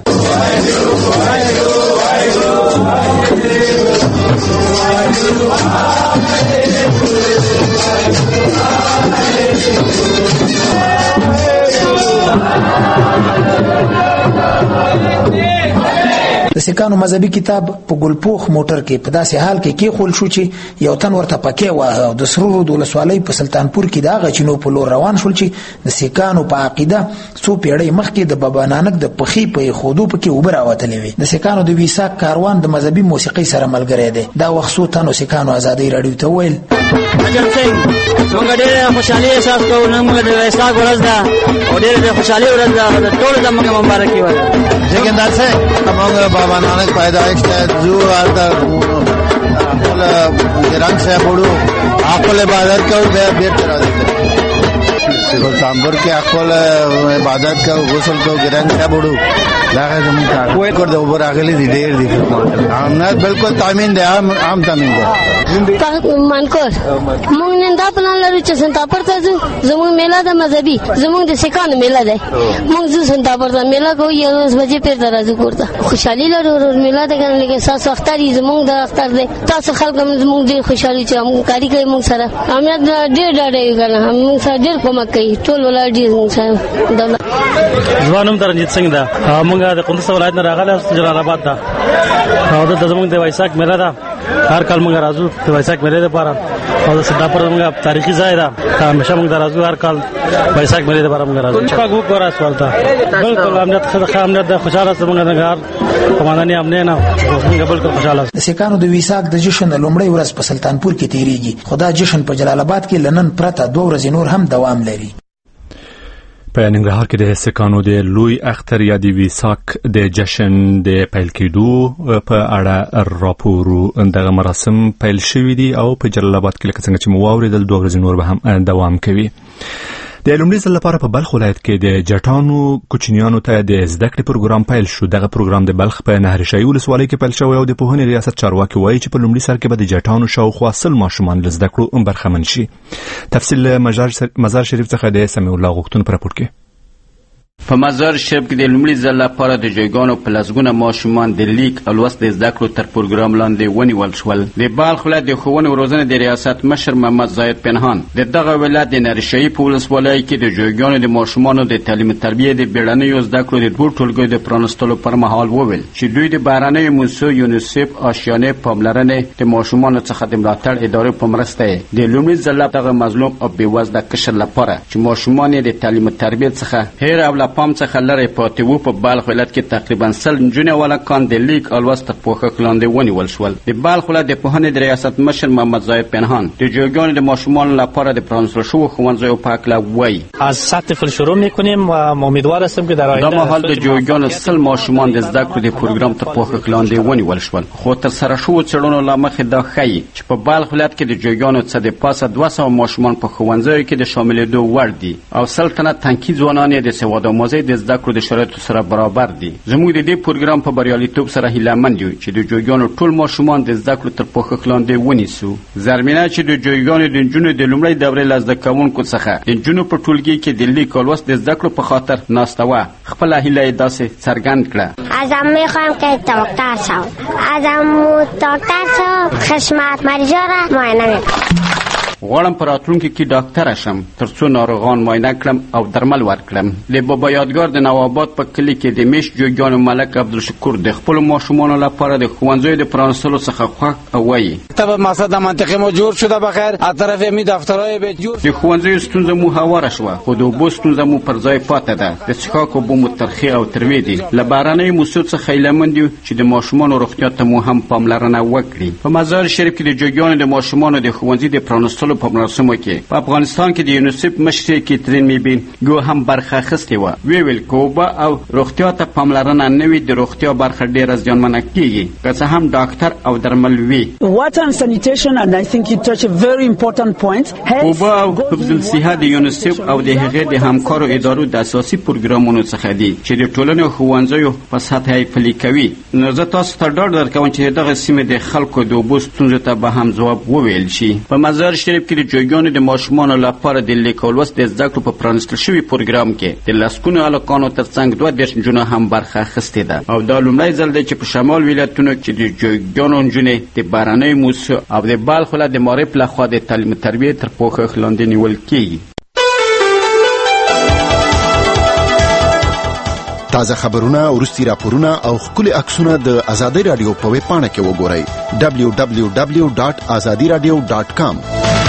د سکانو مذهبي کتاب په ګلپوخ موټر کې په داسې حال کې خول شو چې یو تن ورته پکې واه او د سرور د ولسوالۍ په سلطانپور کې دغه چینو په لور روان شول چې د سکانو په عقیده څو پیړۍ مخکې د بابا نانک د پخې په خودو پکې وبر راوتلې وي. د سکانو د ویساک کاروان د مذهبي موسیقي سره ملګری دی. دا وخت څو تنو سکانو آزادي رادیو ته ویل اجر سنگ موږ ډېر خوشحالي احساس کوو. نن موږ د ویساک ورځ ده او ډېر خوشحالي ورځ ده. ټول زموږ مبارکي وایي. جګندر سه موږ بابا نانک پیدائش ته جو آتا خپل ګران صاحب وړو خپل عبادت کوو به بیرته راځي. سلطانپور کې خپل عبادت کوو غسل کوو ګران صاحب وړو دا زموږ کار کوی کړ د اوپر اغلی دي ډېر دي. امنیت بالکل تامین دی عام تامین دی. مانکور موږ نن دا پلان لرو چې سنتاپور ته ځو. زموږ میله د مذهبي زموږ د سکانو میله ده. موږ ځو سنتاپور ته میله کوو 11 بجې پیر ته راځو کورته. خوشحالي لرو میله ده کنه لکه تاسو اختر زموږ د اختر ده. تاسو خلک زموږ ډېر خوشحالي چې موږ کاری کوي. موږ سره امنیت ډېر ډاډه کنه موږ سره ډېر کومک کوي. ټول ولر دي موږ سره دولت ځوانم درنجیت سنگ ده. موږ د قندوز ولایت نه راغله جلال آباد ته او د زموږ د وایساک میله ده. هر کال موږ راځو د وایساک میله لپاره او د سنتاپور موږ تاریخي ځای ده. همیشه موږ راځو هر کال وایساک میله لپاره موږ راځو. پاګو کورا سوالتا بالکل امنیت خامنیت خوشاله څنګه نګار قومانه امنیت نه موږ بالکل خوشاله. د سکانو د ویساک د جشن لومړی ورځ په سلطانپور کې تیریږي. خدا جشن په جلال آباد کې لنن پرته 2 ورځې نور هم دوام لري. په ننګرهار کې د سکانو د لوی اختر یا د ویساک د جشن د پیل کېدو په اړه راپور دغه مراسم پیل شوې دي او په جلال آباد کې لکه څنګه چې مو واوریدل 2 ورځې نور به هم دوام کوي. د لومړي ځل لپاره په بلخ ولایت کې د جټانو کوچنیانو ته د زده کړې پروګرام پیل شو. دغه پروګرام د بلخ په نهرشاهي ولسوالۍ کې پیل شوی او د پوهنې ریاست چارواکي وایي چې په لومړي سر کې به د جټانو شاوخوا 100 ماشومان له زده کړو برخمن شي. تفصیل مزار شریف څخه د سمیع الله غوښتون پر راپور کې. په مزار شریف کې د لومړي ځل لپاره د جوګانو په لسګونه ماشومان د لیک او لوست د زده کړو تر پروګرام لاندې ونیول شول. د بلخ ولایت د ښوونې او روزنې د ریاست مشر محمد زاید پنهان د دغه ولایت د نریشهیي په ولسوالۍ کې د جوګانو د ماشومانو د تعلیم تربیې د بیړنیو زده کړو د دوو ټولګیو د پرانستلو پر مهال وویل چې دوی د بهرنیو موسسو یونیسف آشیانې پاملرنې د ماشومانو څخه د ملاتړ ادارې په مرسته د لومړي ځل دغه مظلوم او بېوزله قشر لپاره چې ماشومان د تعلیم تربیې څخه هیر او له پام څخه لرې پاتې وو په بلخ ولایت کې تقریبا 100 نجونې او هلکان د لیک او لوست تر پوښښ لاندې ونیول شول. د بلخ ولایت د پوهنې د ریاست مشر محمد زاید پنهان د جوګانو د ماشومانو لپاره د پرانستل شویو ښوونځیو په هکله وایي از سطح صفر شروع می‌کنیم و امیدوار هستم که در آینده دا مهال د جوګانو 100 ماشومان د زده کړو د پروګرام تر پوښښ لاندې ونیول شول. خو تر سره شویو څېړنو له مخې دا ښیي چې په بلخ ولایت کې د جوګانو څخه د پاسه 200 ماشومان په ښوونځیو کې د شاملېدو وړ دي او 100 تنه تنکي ځوانان یې د سوادآموزۍ د زده کړو د شرایطو سره برابر دي. زموږ د دې پروګرام په بریالیتوب سره هیلهمند یو چې د جوګانو ټول ماشومان د زده کړو تر پوښښ لاندې ونیسو. زرمینه چې د جوګانو د نجونو د لومړۍ دورې له زده کوونکو څخه د نجونو په ټولګي کې د لیک او لوست د زده کړو په خاطر ناسته وه خپله هیله یې داسې څرګند کړه. ازم میخوایم که دکتر شوم. ازم دکتر شوم خدمت مریضا را معاینه میکنم. غواړم په راتلونکي کې ډاکټره شم ترڅو ناروغان معاینه کړم او درمل ورکړم. د بابا یادګار د نواباد په کلي کې د میش جوګانو ملک عبدالشکور د خپلو ماشومانو لپاره د ښوونځیو د پرانستلو څخه خوښ او وایي طب مقصد منطقه ما جوړ شده بخیر از طرف می دفترهای به جوړ د ښوونځیو ستونزه مو هواره شوه خو د اوبو ستونزه مو پر ځای پاتې ده. د څښاک اوبه مو ترخې او تروې دي. له بهرنیو موسسو څخه هیلهمند یو چې د ماشومانو روغتیا ته مو هم پاملرنه وکړي. په مزار شریف کې د جوګانو د ماشومانو د ښوونځي د پرانستلو په مراسمو کې په افغانستان کې د یونیسف مشرې کیترین میبین یو هم برخه اخیستې وه. ویل که اوبه او روغتیا ته پاملرنه نه وي د روغتیا برخه ډېره زیانمنه کېږي که څه هم ډاکټر او درمل وي. اوبه او حفظ الصحه د یونیسف او د هغې د همکارو ادارو د اساسي پروګرامونو څخه دي چې د ټولنې ښوونځیو په سطحه یې پلي کوي. نو زه تاسو ته ډاډ درکوم چې دغه سیمې د خلکو د اوبو ستونزو ته به هم ځواب وویل شي. په مزار شریف کې د جوګانو د ماشومانو لپاره د لیک او لوست د زده کړو په پرانستل شوي پروګرام کې د لسګونو هلکانو ترڅنګ 22 نجونو هم برخه اخیستې ده او دا لومړی ځل دی چې په شمال ولایتونو کې د جوګانو نجونې د بهرنیو موسسو او د بلخ ولایت د معارف لخوا د تعلیم تربیې تر پوښښ لاندې نیول کېږي. تازه خبرونه ورستي راپورونه او خپل عکسونه د آزادۍ رادیو په ویب پاڼه کې وګورئ www.azadiradio.com.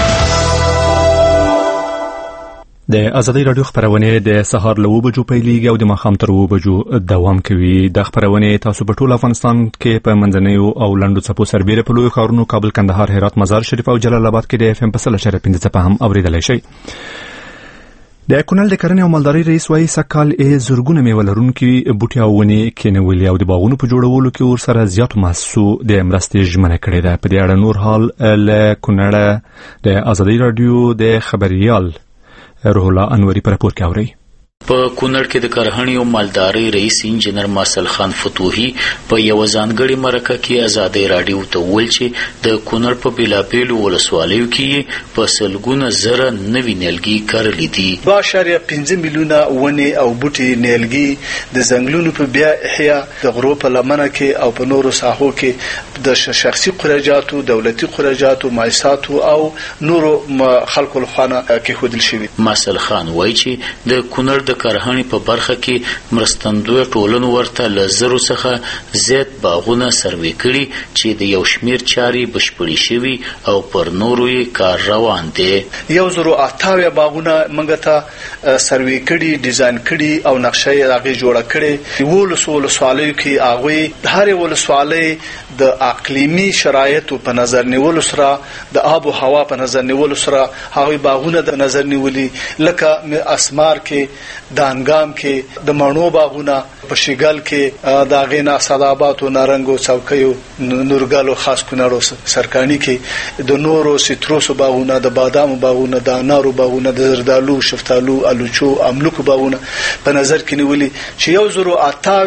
د آزادۍ رادیو خبرونه د سهار له 9 بجو پیلېږي او د ماښام تر 9 بجو دوام کوي. د خبرونه تاسو په ټول افغانستان کې په منځنیو او لنډو څپو سربېره په لویو ښارونو کابل، کندهار، هرات، مزار شریف او جلال آباد کې د FM په 100.5 څپه هم اوریدلای شئ. د کونړ د کرنې او مالدارۍ رئیس وايي سکهال زرګونه میوه لرونکي بوټي او ونې کېنولي او د باغونو په جوړولو کې ورسره زیاتو محصو د مرستې ژمنه کړې ده. په دې اړه نور حال له کونړ د آزادۍ رادیو د خبريال روح الله انوري په راپور کې اوري. په کونړ کې د کرهڼې او مالدارۍ رئیس انجنیر مارسل خان فتوحي په یو ځانګړي مرکه کې آزادۍ رادیو ته وویل چې د کونړ په بیلابیلو ولسوالیو کې په سلګونه زره نوي نیالګي کرلي دي. 2.5 میلیونه ونې او بوټي نیالګي د ځنګلونو په بیا احیا د غرو په لمنه کې او په نورو ساحو کې د شخصي قراجاتو، دولتي قراجاتو، مؤسساتو او نورو خلکو لخوا کې خودل شوی. مارسل خان وایي چې د کونړ د کرهڼې په برخه کې مرستندوی ټولنو ورته له زرو څخه زیات باغونه سروې کړي چې د یو شمیر چاري بشپړي شوي او پر نورو یې کار روان دی. 1,028 باغونه موږ ته سروې کړي، ډیزاین کړي او نقشه یې هغه جوړه کړي. ولسوالیو کې هغه هر ولسوالۍ د اقلیمي شرایطو په نظر نیولو سره، د آب او هوا په نظر نیولو سره هغه باغونه د نظر نیولي، لکه اسمار کې، د انګام کې، د مڼو باغونه، په شیګل کې د غینا صدابات او نارنګو څوکیو، نورګالو خاص کونړو سرکانی کې د نورو سیتروس باغونه، د بادام باغونه، د انارو باغونه، د زردالو، شفتالو، الوچو، املوک باغونه په نظر کې نیولي چې 1,028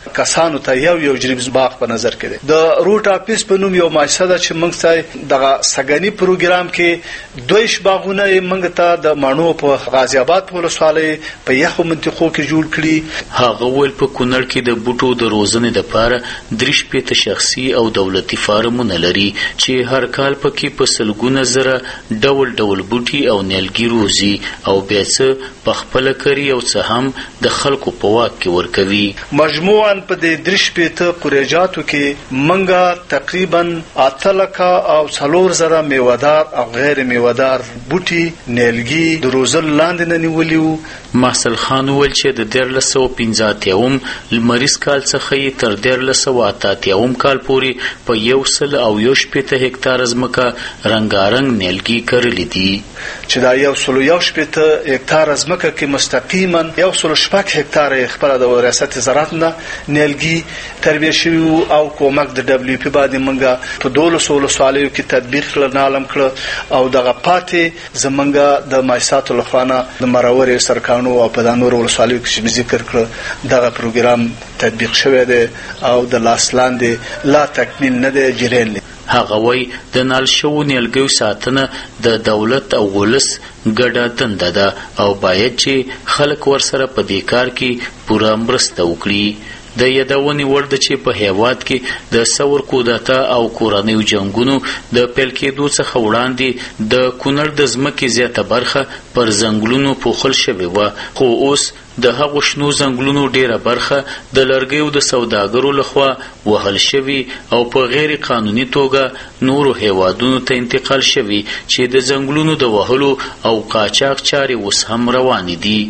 کسانو ته یو جریب باغ په نظر کې د روټ افیس په نوم یو مؤسسه ده چې موږ ته دغه سګنی پروګرام کې دویش باغونه موږ ته د مانو په غازی آباد په ولسوالۍ په یخو منطقو کې جوړ کړي. هغه ول په کونړ کې د بوټو د روزنې لپاره 3 شخصي او دولتي فارمونه لري چې هر کال پکې په سلګونه زره ډول بوټي او نیلګي روزي او بیا څه په خپل کری او څه هم د خلکو په واک کې ورکوي. مجموعاً په د 3 قریجاتو کې منګه تقریبا 8,400 میوه‌دار او غیر میوه‌دار بوټي نیلګي د روزل لاندې نه نیولیو. محسن خان ول چې د 1315 لمریز کال څخه تر 1388 کال پورې په 117 هکتار ځمکه رنگارنګ نیلګي کرلې دي چې دا 117 هکتار ځمکه کې مستقیما 116 هکتار خپل د ریاست زراعت نه نیلګي تربیه شوی او کومک د دبليو پی باندې منګه په 12 ولسوالیو کې تطبیق لنالم کړ او دغه پاتې زمنګه د مایسات لخوانه د مرور سرکانو او په دانور ولسوالیو کې ذکر کړ دغه پروګرام تطبیق شوی دی او د لاسلاندې لا تکمیل نه دی جریان. هغه وای د نال شو نیلګیو ساتنه د دولت او ولس ګډه دنده ده او باید چې خلک ورسره په دې کار کې پوره مرسته وکړي. د یادونې وړ ده چې په هیواد کې د ثور کودتا او کورنیو جنگونو د پیل کېدو څخه وړاندې د کونړ د ځمکې زیاته برخه پر ځنګلونو پوښل شوې وه، خو اوس د هغو شنو ځنګلونو ډیره برخه د لرګیو د سوداګرو لخوا وهل شوي او په غیر قانوني توګه نورو هیوادونو ته انتقال شوي چې د ځنګلونو د وهلو او قاچاق چارې اوس هم روانې دي.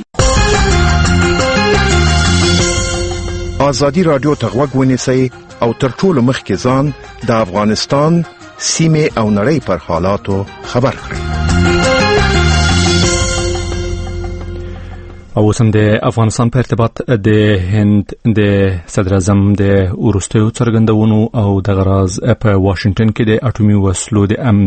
آزادی رادیو ته غوږ ونیسئ او تر ټولو مخکې ځان د افغانستان سیمې او نړۍ پر حالاتو خبر کړئ. او اوسم د افغانستان په ارتباط د هند د صدر اعظم د وروستیو څرګندونو او د غراز په واشنگټن کې د اټومي وسلو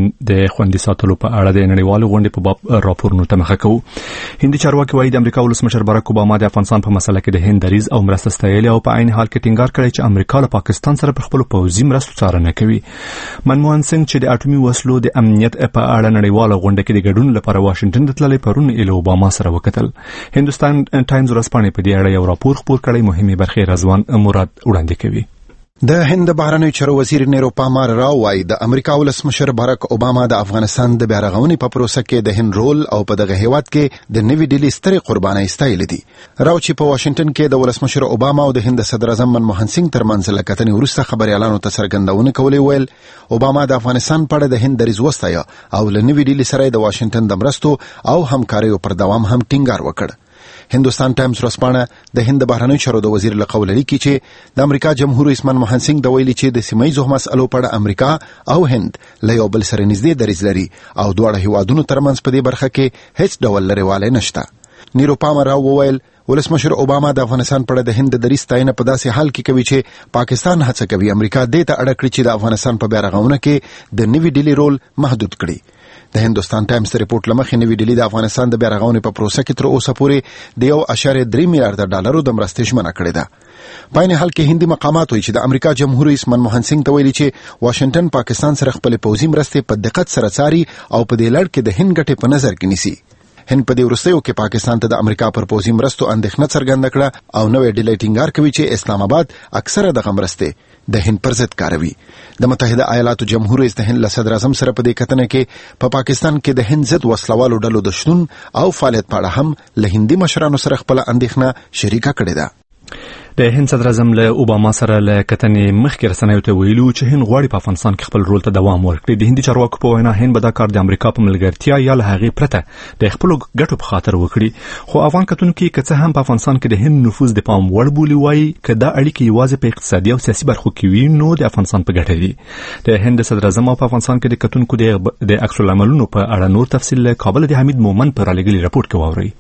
د خوندي ساتلو په اړه د نړیوالو غونډې په باب راپورونو ته مخه کوو. هندي چارواکي وايي د امریکا ولسمشر باراک اوباما د افغانستان په مسله کې د هند دریځ او مرسته ستایلې او په عین حال کې ټینګار کړی چې امریکا له پاکستان سره پر خپل پوځي مرستو څارنه کوي. منموهن سنگ چې د اټومي وسلو د امنیت په اړه نړیواله غونډه کې د ګډون لپاره واشنگټن ته تللی پرون له اوباما سره وکتل. هندوستان ټایمز ورځپاڼې په دې اړه یو راپور خپور کړی، مهمه برخه رضوان مراد وړاندې کوي. د هند بهرنیو چارو وزیر نیروپاما راو وايي د امریکا ولسمشر باراک اوباما د افغانستان د بیارغونې په پروسه کې د هند رول او په دغه هیواد کې د نوې ډیلي سترې قربانۍ ستایل دي. راو چې په واشنگټن کې د ولسمشر اوباما او د هند صدر اعظم منموهن سنگ ترمنځ لکتنې وروسته خبريالانو ته څرګندونه کولې ویل اوباما د افغانستان په اړه د هند دریځ وستایه او له نوې ډیلي سره د واشنگټن د مرستو او همکاریو پر دوام هم ټینګار وکړ. هندوستان ټایمز ورځپاڼه د هند بهرنیو چارو د وزیر له قوله لیکي چې د امریکا جمهور رئیس منموهن سنگ د ویلي چې د سیمایي مسلو په اړه امریکا او هند له یو بل سره نږدې دریځ لري او دواړه هیوادونو ترمنځ په دې برخه کې هیڅ ډول لريوالی نشته. نیروپاما راو وویل ولسمشر اوباما د افغانستان په اړه د هند د دریځ ستاینه په داسې حال کې کوي چې پاکستان هڅه کوي امریکا دې ته اړ کړي چې د افغانستان په بیارغونه کې د نوې ډیلي رول محدود کړي. د هندوستان ټایمز ریپورت لمخې نوې ډیلي د افغانستان د بیارغونې په پروسه کې تر اوسه پورې د 1.3 میلیارډ ډالرو د مرستې ژمنه کړې ده. په عین حال کې هندي مقامات وایي چې د امریکا جمهور رئیس منموهن سنگ ته ویلي چې واشنگټن پاکستان سره خپل پوځي مرستې په دقت سره څاري او په دې لړ کې د هند ګټې په نظر کې نیسي. هند په دې وروستیو کې پاکستان ته د امریکا پر پوځي مرستو اندېښنه څرګنده کړه او نوې ډیلي ټینګار کوي چې اسلام آباد اکثره د مرستې د هند پر ضد کاروي. د متحده ایالاتو جمهور رئیس د هند صدر اعظم سره په دې کتنه کې په پاکستان کې د هند ضد وسلوالو ډلو د شتون او فعالیت په اړه هم له هندي مشرانو سره خپل اندېښنه شریکه کړې ده. د هند صدر اعظم له اوباما سره له کتنې مخکې رسنیو ته ویلو چې هند غواړي په افغانستان کې خپل رول ته دوام ورکړي. د هندي چارواکو په وینا هند به دا کار د امریکا په ملګرتیا یا له هغې پرته د خپل ګټو په خاطر وکړي. خو افغان کتونکو که څه هم په افغانستان کې د هند نفوذ د پام وړ بولي وایي که دا اړیکې یوازې په اقتصادي او سیاسي برخو کې وي نو د افغانستان په ګټه دي. د هند صدر اعظم په افغانستان کې د کتونکو د عکس العملونو په اړه نور تفصیل له کابل د حمید مومن پر لګلي راپور کې واوري.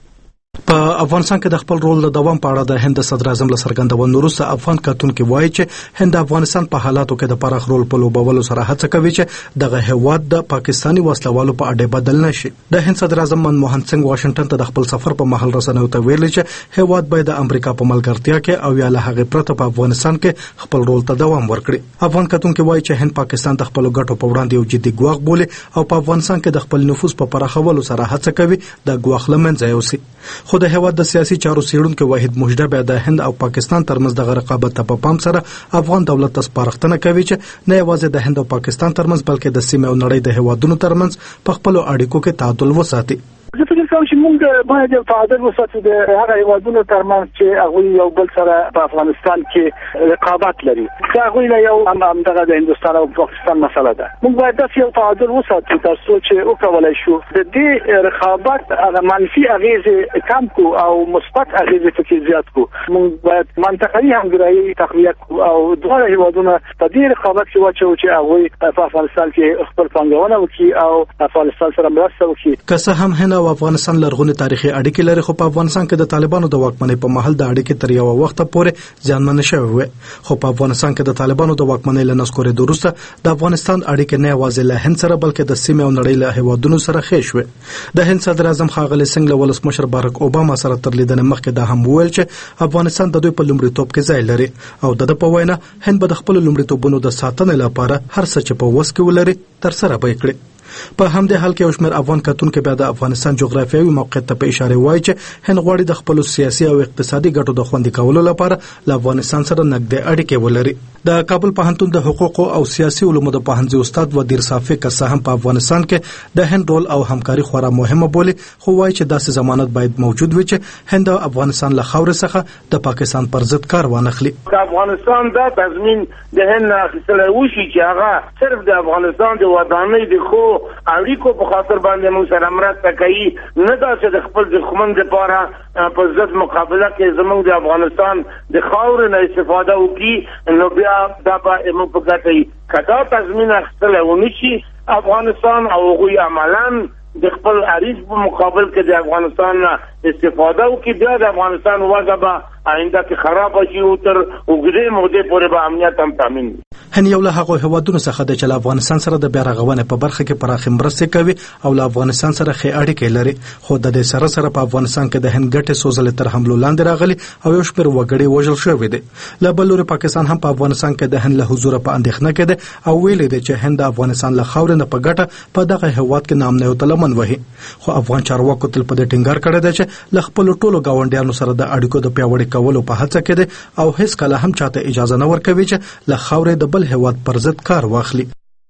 په افغانستان کې د خپل رول د دوام په اړه د هند صدر اعظم له څرګندونې وروسته افغان کتونکو وایي چې هند افغانستان په حالاتو کې د پراخ رول په لوبولو سره هڅه کوي چې دغه هیواد د پاکستاني وسلوالو په اډه بدل نشي. د هند صدر اعظم منموهن سنگ واشنگټن ته د خپل سفر په مهال رسنیو ته ویلي چې هیواد باید د امریکا په ملګرتیا کې او یا له هغه پرته په افغانستان کې خپل رول ته دوام ورکړي. افغان کتونکو وایي چې هند پاکستان د خپل ګټو په وړاندې یو جدي ګواښ بولي او په افغانستان کې د خپل نفوذ په پراخولو سره هڅه کوي د ګواښ لمنځه یوسي. خو د هیواد د سیاسي چارو څیړونکو واحد مجده بیا د هند او پاکستان ترمنځ د رقابت په پام سره افغان دولت ته سپارښتنه کوي چې نه یوازې د هند او پاکستان ترمنځ بلکې د سیمې او نړۍ د هیوادونو ترمنځ په خپل اړیکو کې تعادل وساتي. زه فکر کوم چې موږ باید یو تعادل وساتو د هغه هیوادونو ترمنځ چې هغه یو بل سره په افغانستان کې رقابت لري. هغه له یو همدغه د هندستان او پاکستان مسله ده. موږ باید داسې یو تعادل وساتو ترڅو چې وکولای شو د دې رقابت هغه منفي اغیزې کم کو او مثبت اغیزې پکې زیات کو. موږ باید منطقوي همکاري تقویه کو او دغه هیوادونه په دې رقابت کې واچو چې هغه په افغانستان کې خپل پانګونه وکړي او افغانستان سره مرسته وکړي. که څه هم هند او افغانستان لرغونی تاریخي اړیکې لري خو په افغانستان کې د طالبانو د واکمنۍ په محل د اړیکې تر یو وخت پورې ځانمن شوی و. خو په افغانستان کې د طالبانو د واکمنۍ له نسکورې وروسته د افغانستان اړیکې نه یوازې له هند سره بلکې د سیمې او نړۍ له هیوادونو سره ښې شوې. د هند صدر اعظم ښاغلي سنگ له ولسمشر باراک اوباما سره تر لیدنې مخکې دا هم وویل چې افغانستان د دوی په لومړیتوب کې ځای لري او د په وینا هند به د خپل لومړیتوبونو د ساتنې لپاره هر څه چې په وس کې ولري تر سره به کړي. په همدې حال کې یو شمېر افغان کتونکو بیا د افغانستان جغرافیوي موقعیت ته په اشاره وایي چې هند غواړي د خپل سیاسي او اقتصادي ګټو د خوندي کولو لپاره له افغانستان سره نږدې اړیکې ولري. د کابل پوهنتون د حقوقو او سیاسي علومو د پوهنځي استاد ودیر صافي که هم په افغانستان کې د هند رول او همکاري خورا مهمه بولي خو وایي چې داسې ضمانت باید موجود وي چې هند او افغانستان له خاورې څخه د پاکستان پر ضد کار وانخلي. افغانستان دا تضمین د هند اخیستل وشي چې هغه صرف د افغانستان د ودانۍ د خو اړیکو په خاطر باندې موږ سره مرسته کوي نه دا چې د خپل دښمن لپاره په ضد مقابله کې زموږ د افغانستان د خاورې نه استفاده وکړي نو بیا دا به موږ په ګټه کدا تضمین اخیستل ونشي افغانستان او هغوی عملاً د خپل اړیک په مقابل کې د افغانستان استفاده وکړي بیا د افغانستان وضع به آینده کې خراب شي او تر اوږدې مودې پورې به امنیت هم تامین وي. هند یو له هغو هیوادونو څخه دی چې له افغانستان سره د بیا رغونې په برخه کې پراخې مرستې کوي او له افغانستان سره ښې اړیکې لري خو د دې سره سره په افغانستان کې د هند ګټې سوځلې تر حملو لاندې راغلي او یو شمېر وګړي وژل شوي دي. له بل لوري پاکستان هم په افغانستان کې د هند له حضور په اندېښنه کې دی او ویلي دی چې هند د افغانستان له خاورې نه په ګټه په دغه هیواد کې نامنیوته لمن وهي. خو افغان چارواکو تل په دې ټینګار کړی دی چې له خپلو ټولو ګاونډیانو سره د اړیکو د پیاوړي کولو په هڅه کې دی او هیڅ کله هم چاته اجازه نه ورکوي چې له خاورې د بل هیواد پر ضد کار واخلي.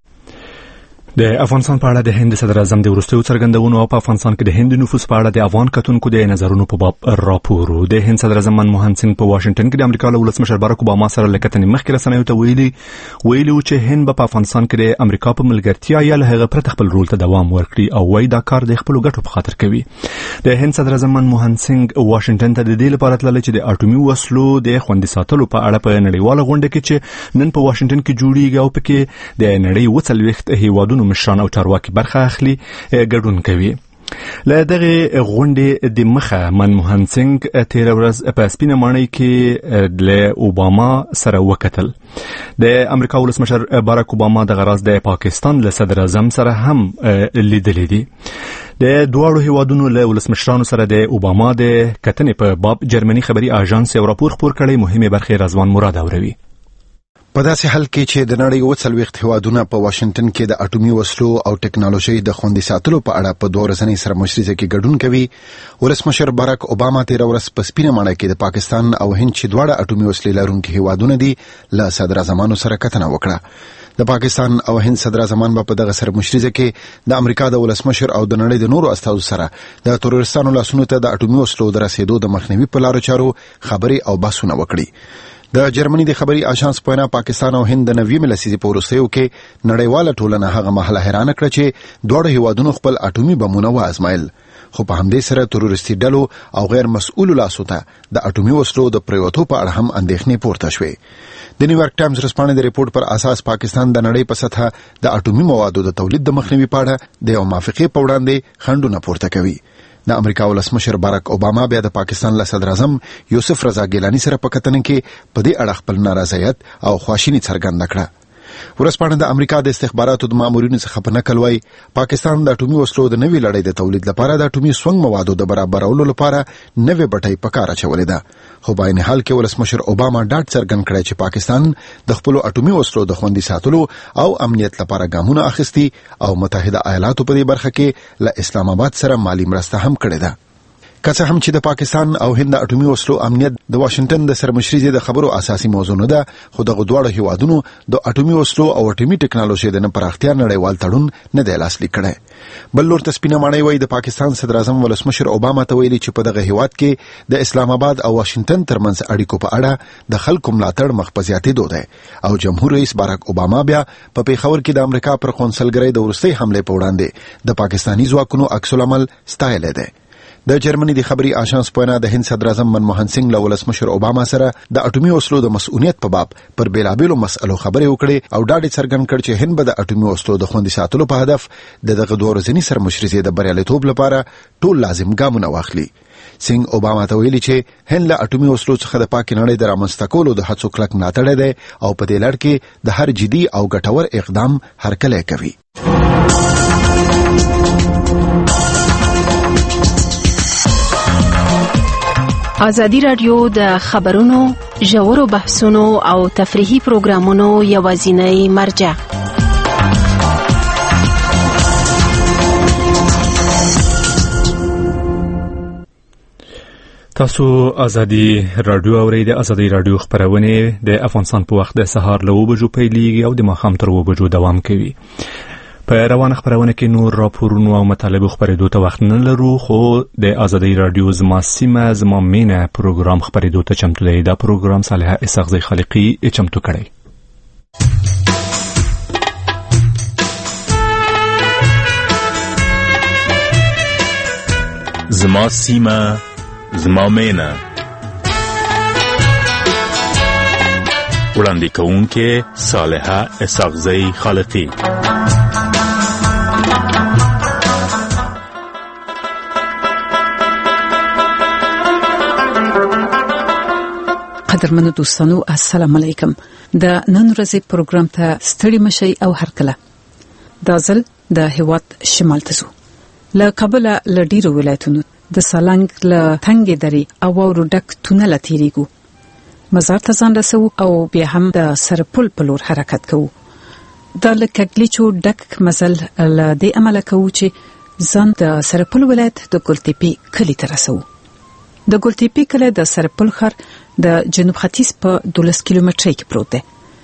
د افغانستان په اړه د هند صدر اعظم د وروستیو څرګندونو او په افغانستان کې د هند نفوذ په اړه د افغان کتونکو د نظرونو په باب راپور. د هند صدر اعظم منموهن سنگ په واشنگټن کې د امریکا له ولسمشر باراک اوباما سره لکتنې مخکې رسنیو ته ویلي چې هند به په افغانستان کې د امریکا په ملګرتیا یا له هغه پرته خپل رول ته دوام ورکړي او وايي دا کار د خپل ګټو په خاطر کوي. د هند صدر اعظم منموهن سنگ واشنگټن ته د دې لپاره تللی چې د اټومي وسلو د خوندي ساتلو په اړه په نړیواله غونډه کې چې نن په واشنگټن کې جوړیږي او پکې د نړۍ 40 هیوادونو مشران او چارواکي برخه اخلي ګډون کوي. له دغه غونډې د مخه منموهن سنگ تیر ورځ په سپینه ماڼۍ کې له اوباما سره وکتل. د امریکا ولسمشر باراک اوباما د غراز د پاکستان له صدر اعظم سره هم لیدلې دي. د دواړو هیوادونو له ولسمشرانو سره د اوباما د کتنې په باب جرمني خبري اژانس یو راپور خپور کړی. مهمه برخه رضوان مراد اوروي. په داسې حال کې چې د نړۍ 40 هیوادونه په واشنگټن کې د اټومي وسلو او ټکنالوژي د خوندي ساتلو په اړه په 2 ورځنۍ سرمشريزه کې ګډون کوي، ولسمشر باراک اوباما تیر ورځ په سپینه ماڼۍ کې د پاکستان او هند چې دواړه اټومي وسلې لرونکي هیوادونه دي له صدر اعظمانو سره کتنه وکړه. د پاکستان او هند صدر اعظمان په دغه سرمشريزه کې د امریکا د ولسمشر او د نړۍ د نورو استازو سره د تروریستانو لاسونو ته د اټومي وسلو د رسیدو د مخنیوي په لارو چارو خبري او بحثونه وکړي. د جرمني د خبري اژانس په وینا پاکستان او هند د 90 لسیزې په وروستیو کې نړیواله ټولنه هغه مهاله حیرانه کړه چې دواړه هیوادونو خپل اټومي بمونه وازمایل. خو په همدې سره تروریستي ډلو او غیر مسؤلو لاسو ته د اټومي وسلو د پریوتو په اړه هم اندېښنې پورته شوې. د نیویارک ټایمز رسپانې د ریپورت پر اساس پاکستان د نړۍ په سطحه د اټومي موادو د تولید د مخنیوي په اړه د یو موافقې په وړاندې خنډونه پورته کوي. د امریکا ولسمشر باراک اوباما بیا د پاکستان له صدر اعظم یوسف رضا ګیلانی سره په کتنه کې په دې اړه خپل نارضایت او خواشیني څرګنده کړه. ورسپانه د امریکا د استخباراتو د مامورینو څخه په نقل وایي پاکستان د اټومي وسلو د نوې لړۍ د تولید لپاره د اټومي سونګ موادو د برابرولو لپاره نوې بټۍ په کار اچولې ده. خو په عین حال کې ولسمشر اوباما ډاډ څرګند کړی چې پاکستان د خپل اټومي وسلو د خوندي ساتلو او امنیت لپاره ګامونه اخیستي او متحده ایالاتو په دې برخه کې له اسلام آباد سره مالی مرسته هم کړې ده. که څه هم چې د پاکستان او هند د اټومي وسلو امنیت د واشنگټن د سرمشري د خبرو اساسي موضوع نه ده، خو دغه دواړه هیوادونو د اټومي وسلو او اټومي ټکنالوژي د پراختیا نړیوال تړون نه دی لاسلیک کړی. بل لور تسپینه ماڼۍ وایي د پاکستان صدر اعظم ولسمشر اوباما ته ویلي چې په دغه هیواد کې د اسلام آباد او واشنگټن ترمنځ اړیکو په اړه د خلکو ملاتړ مخ په زیاتېدو دی او جمهور رئیس باراک اوباما بیا په پیښور کې د امریکا پر قونسلګرۍ د وروستۍ حملې په وړاندې د پاکستاني ځواکونو عکس العمل ستایلی دی. د جرمني د خبري آژانس په وینا د هند صدر اعظم منموهن سنگ له ولسمشر اوباما سره د اټومي وسلو د مسؤلیت په باب پر بیلابیلو مسئلو خبرې وکړې او ډاډ څرګند کړ چې هند به د اټومي وسلو د خوندي ساتلو په هدف دغه دوه ورځني سرمشري د بریالیتوب لپاره ټول لازم ګامونه واخلي. سنگ اوباما ته ویلي چې هند له اټومي وسلو څخه د پاک نړۍ د رامنځته کولو د هڅو کلک ملاتړ دی او په دې لړ کې د هر جدي او ګټور اقدام هرکلی کوي. ازادي راډیو د خبرونو ژورو بحثونو او تفریحي پروګرامونو یوازینی مرجع. تاسو ازادي راډیو اورئ. د ازادي راډیو خبرونه د افغانستان په وخت د سهار له 9 بجو پیلېږي او د ماښام تر 2 بجو دوام کوي. په روانه خبرونه کې نور راپورونه او مطالب خبرېدو ته وخت نه لرو، خو د ازادي راډیو زما سیمه زما مینه پروګرام خبرېدو ته چمتو دی. دا پروګرام صالحه اسحاق زی خالقی چمتو کړی. زما سیمه زما مینه وړاندې کوونکې صالحه اسحاق زی خالقی. قدرمنو دوستانو السلام علیکم. د نن ورځې پروګرام ته ستړي مشي او هرکله. دا ځل د هیواد شمال ته ځو. له کابل له ډیرو ولایتونو د سالنګ له تنګې درې او ورو ډک تونل تیریږو. مزار ته ځان رسو او بیا هم د سرپل په لور حرکت کوو. دا لکه ګلیچو ډک مزل له دې عمله کوو چې ځان د سرپل ولایت د ګلتیپي کلی ته رسو. د ګلتیپي کلی د سرپل ښار د جنوب ختیځ په 12 کیلومترۍ کې پروت دی.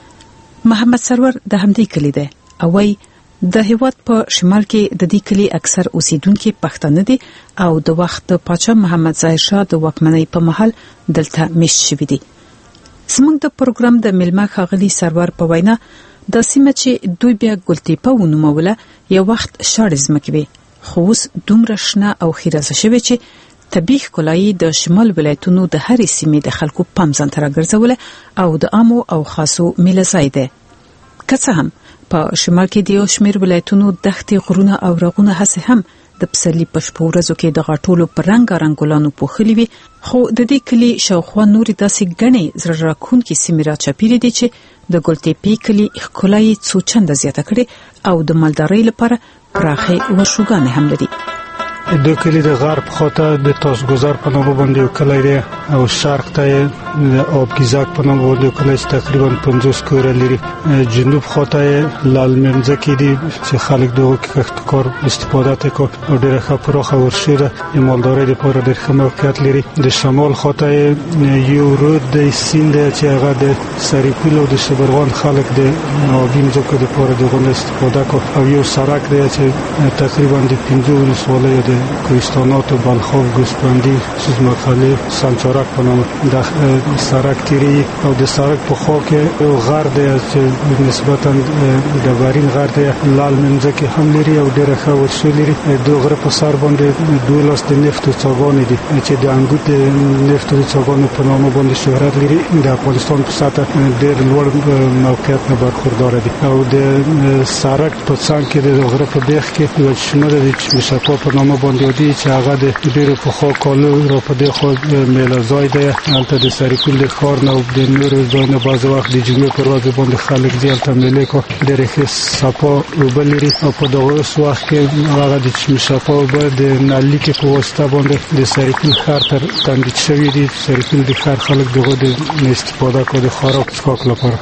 محمد سرور د همدې کلی دی او وايي د هیواد په شمال کې د دې کلی اکثر اوسیدونکو پښتانه دي او د وخت پاچا محمد ظاهر شاه د واکمنۍ په مهال دلته میشت شوي دي. زموږ د پروګرام د ملما ښاغلي سرور په وینا د سیمه چې دوی بیا ګلتیپه ونوموله یو وخت شاړې ځمکې وې، خو اوس دومره شنه او خیرازه شوې چې طبیعي ښکلایي د شمال ولایتونو د هرې سیمې د خلکو پام ځان ته راګرځوله او د عامو او خاصو میله ځای دی. که څه هم په شمال کې د یو شمېر ولایتونو دښتې، غرونه او رغونه هسې هم د پسرلي په شپو ورځو کې د غاټولو په رنګارنګ ګلانو پوښلي وي، خو د دې کلي شاوخوا نورې داسې ګڼې زړه راکوونکې سیمې راچاپېرې دي چې د ګلتیپي کلي ښکلایي څو چنده زیاته کړې او د مالدارۍ لپاره پراخې ورشوګانې هم لري. د کلی د غرب خواته د تاسګذر په نوم باندې یو کلی دی او شرق ته د آبگیزک په نوم باندې یو کلی چې تقریبا 50 کوره لري. جنوب خواته لالمنځکې دي چې خلک دغه کې کار استفاده کوي او ډېره ښه پراخه ورشي ده د مالدارۍ لپاره ډېر ښه موقعیت لري. د شمال خواته یو رود د سیند چې هغه د سرپل او د شبرغان خلک د آبي ځمکو لپاره دغه استفاده کوي او یو سړک دی چې تقریبا د 15 ولسوالیو د کوهستانات و بلخاب گوسپندی سوزمقاله سنچارک په نام د سرک تیری او د سرک په خوا کې یو غر دی چې نسبتا د بارین غر دی لال منځکه هم لري او ډېر ښه ورشو لري د غره په سر باندې دولس د نفت څاګانې دي چې د انګوت نفت څاګانو په نام باندې شهرت لري د افغانستان په سطح ډېر لوړ موقعیت نه برخوردار دي او د سرک په څنګ کې د غره په بیخ کې یو شنه د مشکو په نام باندې دي چې هغه د ډېر په خوا کالو را په دې خو میله ځای دی البته د سرکول د کار نه د نورو ځایونو باز وخت د جمعې پر ورځ باندې خلک دي البته میله کو ډېر ښه صفا وبلري او په دغه وخت کې هغه د مشکو د نالي کې په واسطه باندې د سرکول خار تر تندې شوی دي سرکول د خار خلک دغه د استفاده کوي د خراب څښاک لپاره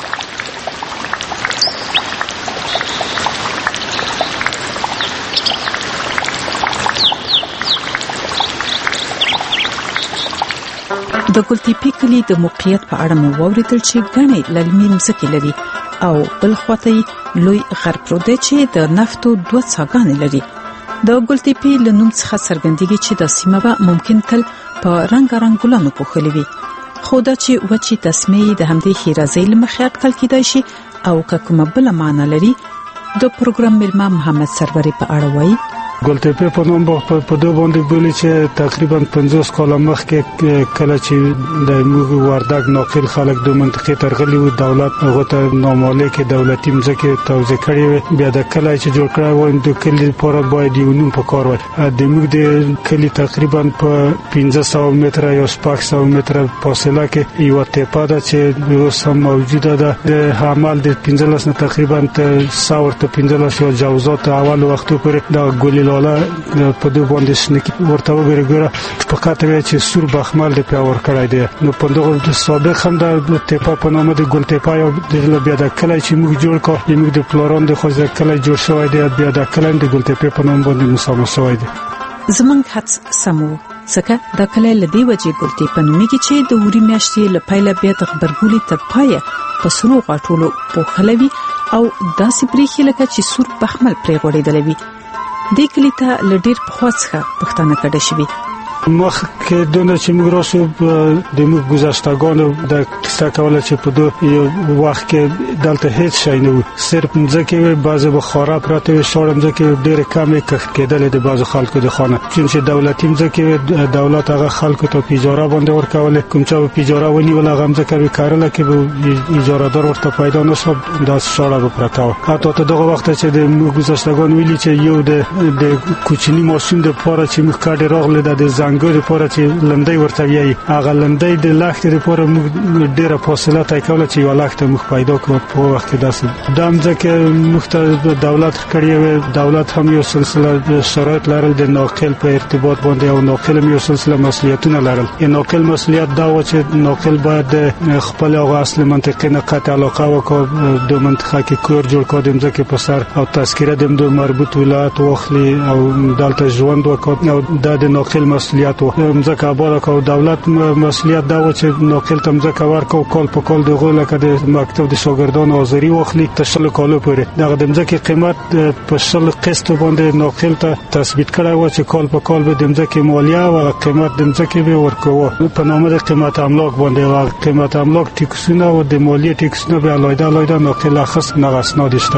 د ګلتیپي کلی د موقعیت په اړه مو واوریدل چې غني للمي مزکه لري او بل خواته لوی غر پروت چې د نفتو دوه څاګانې لري د ګلتیپي لنوم څخه څرګندېږي چې د سیمه به ممکن تل په رنگارنګ ګلانو پوښلي وي خو دا چې وچی تسمې د همدې خیرازي لمخې اټکل کېدای شي او کومه بل معنی لري د پروګرام ملما محمد سروری په اړه وایي ګلتیپي په نوم په دوه باندې بولی چې تقریبا 50 کال مخکې کله چې د موږ وردګ ناقل خلک د منطقې ترغلي و دولت هغه ته نامالک دولتي مځکه توزیع کړې بیا د کله چې جوړ کړی و د کلی لپاره باید یو نوم په کار وای د موږ د کلی تقریبا په 1500 متره یا 600 متره فاصله کې یو تپه ده چې اوس هم موجوده ده د حمل د 15 نه تقریبا 100 ورته 15 یا جوزات اول وختو پر د ګولې لاله په دوه باندې شنکی ورته وګورئ په خاطر چې سور بخمل د پیاور کړای دی نو په دغه سابق هم د تپه په نامه د ګلتپه یو د بیا د کله چې موږ جوړ کړو موږ د پلورون د خوځ کله جوړ شوی دی بیا د کله د ګلتپه په نوم باندې مسامه شوی دی زمونږ هڅ سمو څنګه د کله لدی وجه ګلتپه نومي چې د وری میاشتې لپاره بیا د خبرګولي تر پایه په سرو غاټولو په خلوي او داسې بریخي لکه چې سور بخمل پرې غوړېدلوي د کلی ته لډیر په خواڅه پښتانه کډه شوی مخ کې دونه چې موږ راسو د موږ گذشتهګانو د قصه کوله چې په دوه یو وخت کې دلته هیڅ شي نه و صرف ځکه بعضه بخارا پراته شورم ځکه ډېر کمې کښ کېدل د بعضو خلکو د خانه چې دولتي ځکه دولت هغه خلکو ته پیجاره باندې ورکول کوم چې پیجاره ونی ولا غم ځکه کارله کې اجاره دار ورته پیدا نشو د شوړه پراته حتی ته دغه وخت چې د موږ گذشتهګان ویلي چې یو د کوچنی ماشوم د پاره چې موږ کډه راغله د ګوري پوره چې لندې ورته ویي هغه لندې د لاخت لپاره موږ ډیره فاصله تای کوله چې یو لاخت موږ پیدا کړو په وخت کې داسې دام ځکه مختلف دولت کړی و دولت هم یو سلسله شرایط لرل د ناقل په ارتباط باندې او ناقل یو سلسله مسؤلیتونه لرل یو ناقل مسؤلیت دا و چې ناقل باید خپل هغه اصل منطقې نه قطع علاقه وکړي د منطقه کې کور جوړ کړي ځکه په سر او تذکره د مربوط ولایت واخلي او دلته ژوند وکړي او د ناقل مسؤلیت مزکه آباد کو دولت مسؤلیت دا و چې ناقل تم زکه ورکو کال په کال دغه لکه د مکتب د شاګردانو حاضری واخلي تشل کالو پورې دغه د مزکه قیمت په شل قسط باندې ناقل ته تثبیت کړی و چې کال په کال به د مزکه مالیه او قیمت د مزکه به ورکوه په نامه د قیمت املاک باندې او قیمت املاک ټیکسونه او د مالیه ټیکسونه به علاوه ناقل اخص نه اسناد شته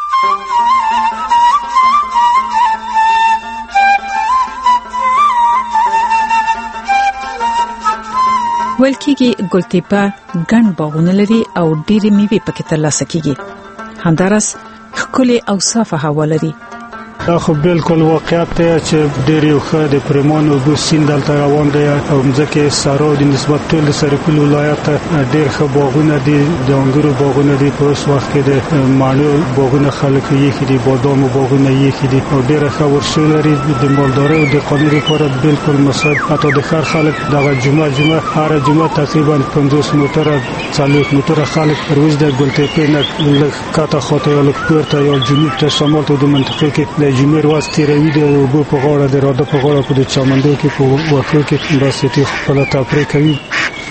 ولکېږي ګلتپه ګڼ باغونه لري او ډېرې میوې پکې ترلاسه کیږي همدارس ښکلې او صافه هوا لري دا خو بالکل واقعیت دی چې ډېر یو ښه د پرمانو د سیند دلته روان دی او مځکه سارو د نسبت ټول سرکول ولایت ډېر ښه باغونه دي د انګورو باغونه دي په اوس وخت کې د مانو باغونه خلک یې خېدي بادام باغونه یې خېدي او ډېر ښه ورشو لري د مالداري او د قانوني لپاره بالکل مساعد حتی د خار خلک دغه جمعه هر جمعه تقریبا 50 موټره 40 موټره خلک روز د ګلتپې نه لکه خاطر یو لکپورته یا جنوب ته شمال ته د منطقې کې جمعه ورځ تیروي د وبو په غاړه د راډه په غاړه په چمندو کې په وفو کې راسيتي خپل تفریح کوي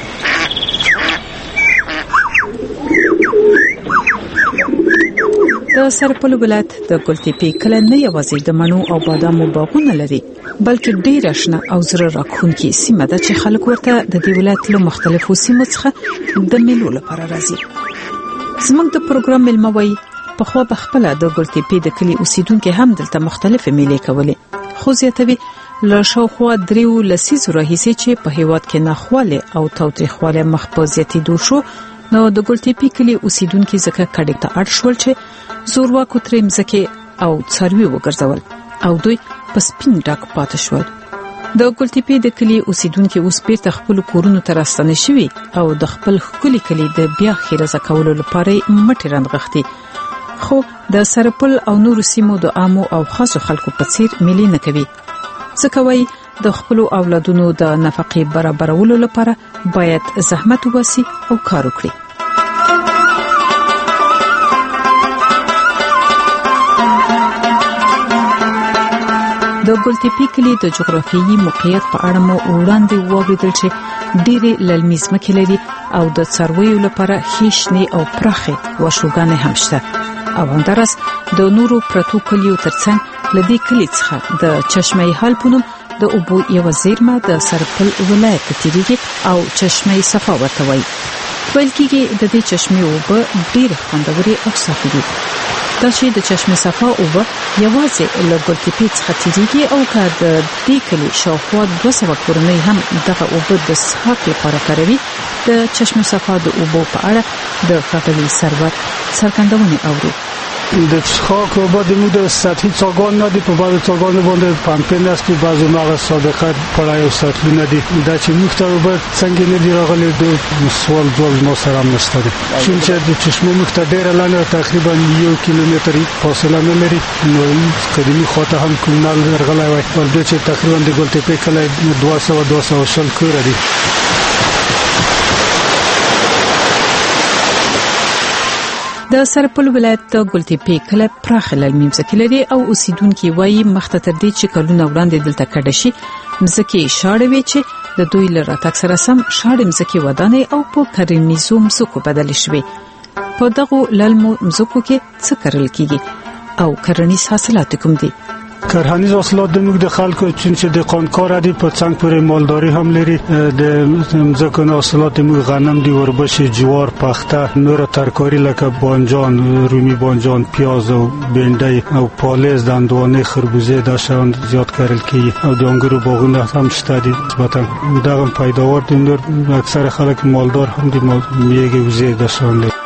د د سرپل ولایت د ګلتیپې کله نه یوازې د منو او بادامو باغونه لري بلکې ډېر شنه او زړه راښکونکې سیمه ده چې خلک ورته د دې ولایت له مختلفو سیمو څخه د میلو لپاره راځي. زموږ د پروګرام ملما وایي په خو بخپله د ګلتیپې د کلی اوسیدونکو هم دلته مختلفې میلې کولې، خو زیاتوي له شاوخوا 3 لسیزو راهیسې چې په هیواد کې ناخواله او تاوتریخواله مخ په زیاتېدو شو، نو د ګلتیپې کلی اوسیدونکو ځکه کډې ته اړ شول چې زورواکو ترې مځکې او څاروي وګرځول او دوی په سپین ډاک پاتې شول. د ګلتیپې د کلی اوسیدونکو اوس بیرته خپل کورونو ته راستنه شوي او د خپل ښکلي کلی د بیا خیرزه کولو لپاره مټې رانغښتي، خو د سرپل او نورو سیمو د عامو او خاصو خلکو په څیر ملي نه کوي، ځکه وايي د خپل اولادونو د نفقې برابرولو لپاره باید زحمت وباسي او کار وکړي. د ګلتیپې کلی د جغرافیایي موقعیت په اړه مو وړاندې واوریدل چې ډېرې للمي ځمکې لري او د څارویو لپاره هیښنې او پراخې واشوګانې هم شته، او همداراز د نورو پرتو کلیو ترڅنګ له دې کلي څخه د چشمه حال په نوم د اوبو یو زیرمه د سرپل ولایت ته تیریږي او چشمه صفا ورته وایي. ویل کېږي د دې چشمه اوبه ډېرې خوندورې او صافې دي. دا چې د چشمه صفا اوبه یوازې له ګلتیپې څخه تیریږي او که د دې کلي شاوخوا 200 کورنۍ هم دغه اوبه د څښاک لپاره کاروي، د چشمه صفا د اوبو په اړه د ښاغلي سرور څرګندونې اورو. د څښاک اوبه د موږ د سطحي څاګانو نه دي، په بعضو څاګانو باندې پمپین است، بعضو مغه سابقه پړای او سطلونه دي. دا چې موږ ته اوبه څنګه نه دي راغلي د سوال جوړ نو سره نشته دي، چې د چشمه موږ ته ډېر لاندې تقریبا 1 کیلومتر فاصله نه لري، نو قدیمی خواته هم کومنال ورغلای وای، ورته چې تقریبا د ګلتیپې کلی 200 کور دي. د سرپل ولایت د ګلتیپې کلی پراخ للمي ځمکې لري او اوسیدونکو وایي مخته تر دې چې کلونه وړاندې دلته کډه شي ځمکې شاړې وي چې د دوی له راتګ سره سم شاړې ځمکې ودانې او په کرنیزو ځمکو بدل شوي. په دغو للمو ځمکو کې څه کرل کیږي او کرنیز حاصلات کوم دي؟ کرهنیز حاصلات د موږ د خلکو چې د قانکار دي په څنګ پورې مالداري هم لري. د ځکه حاصلات موږ غنم دي، وربشي، جوار، پخته، نور ترکاری لکه بانجان، رومي بانجان، پیاز او بینډۍ او پالز، دندوانه، خربوزه دا شان زیات کرل کیږي او د انګورو باغونه هم شته دي. نسبتا دغه پیداوار دي. نور اکثر خلک مالدار هم دي، میږي وزې دا شان دي.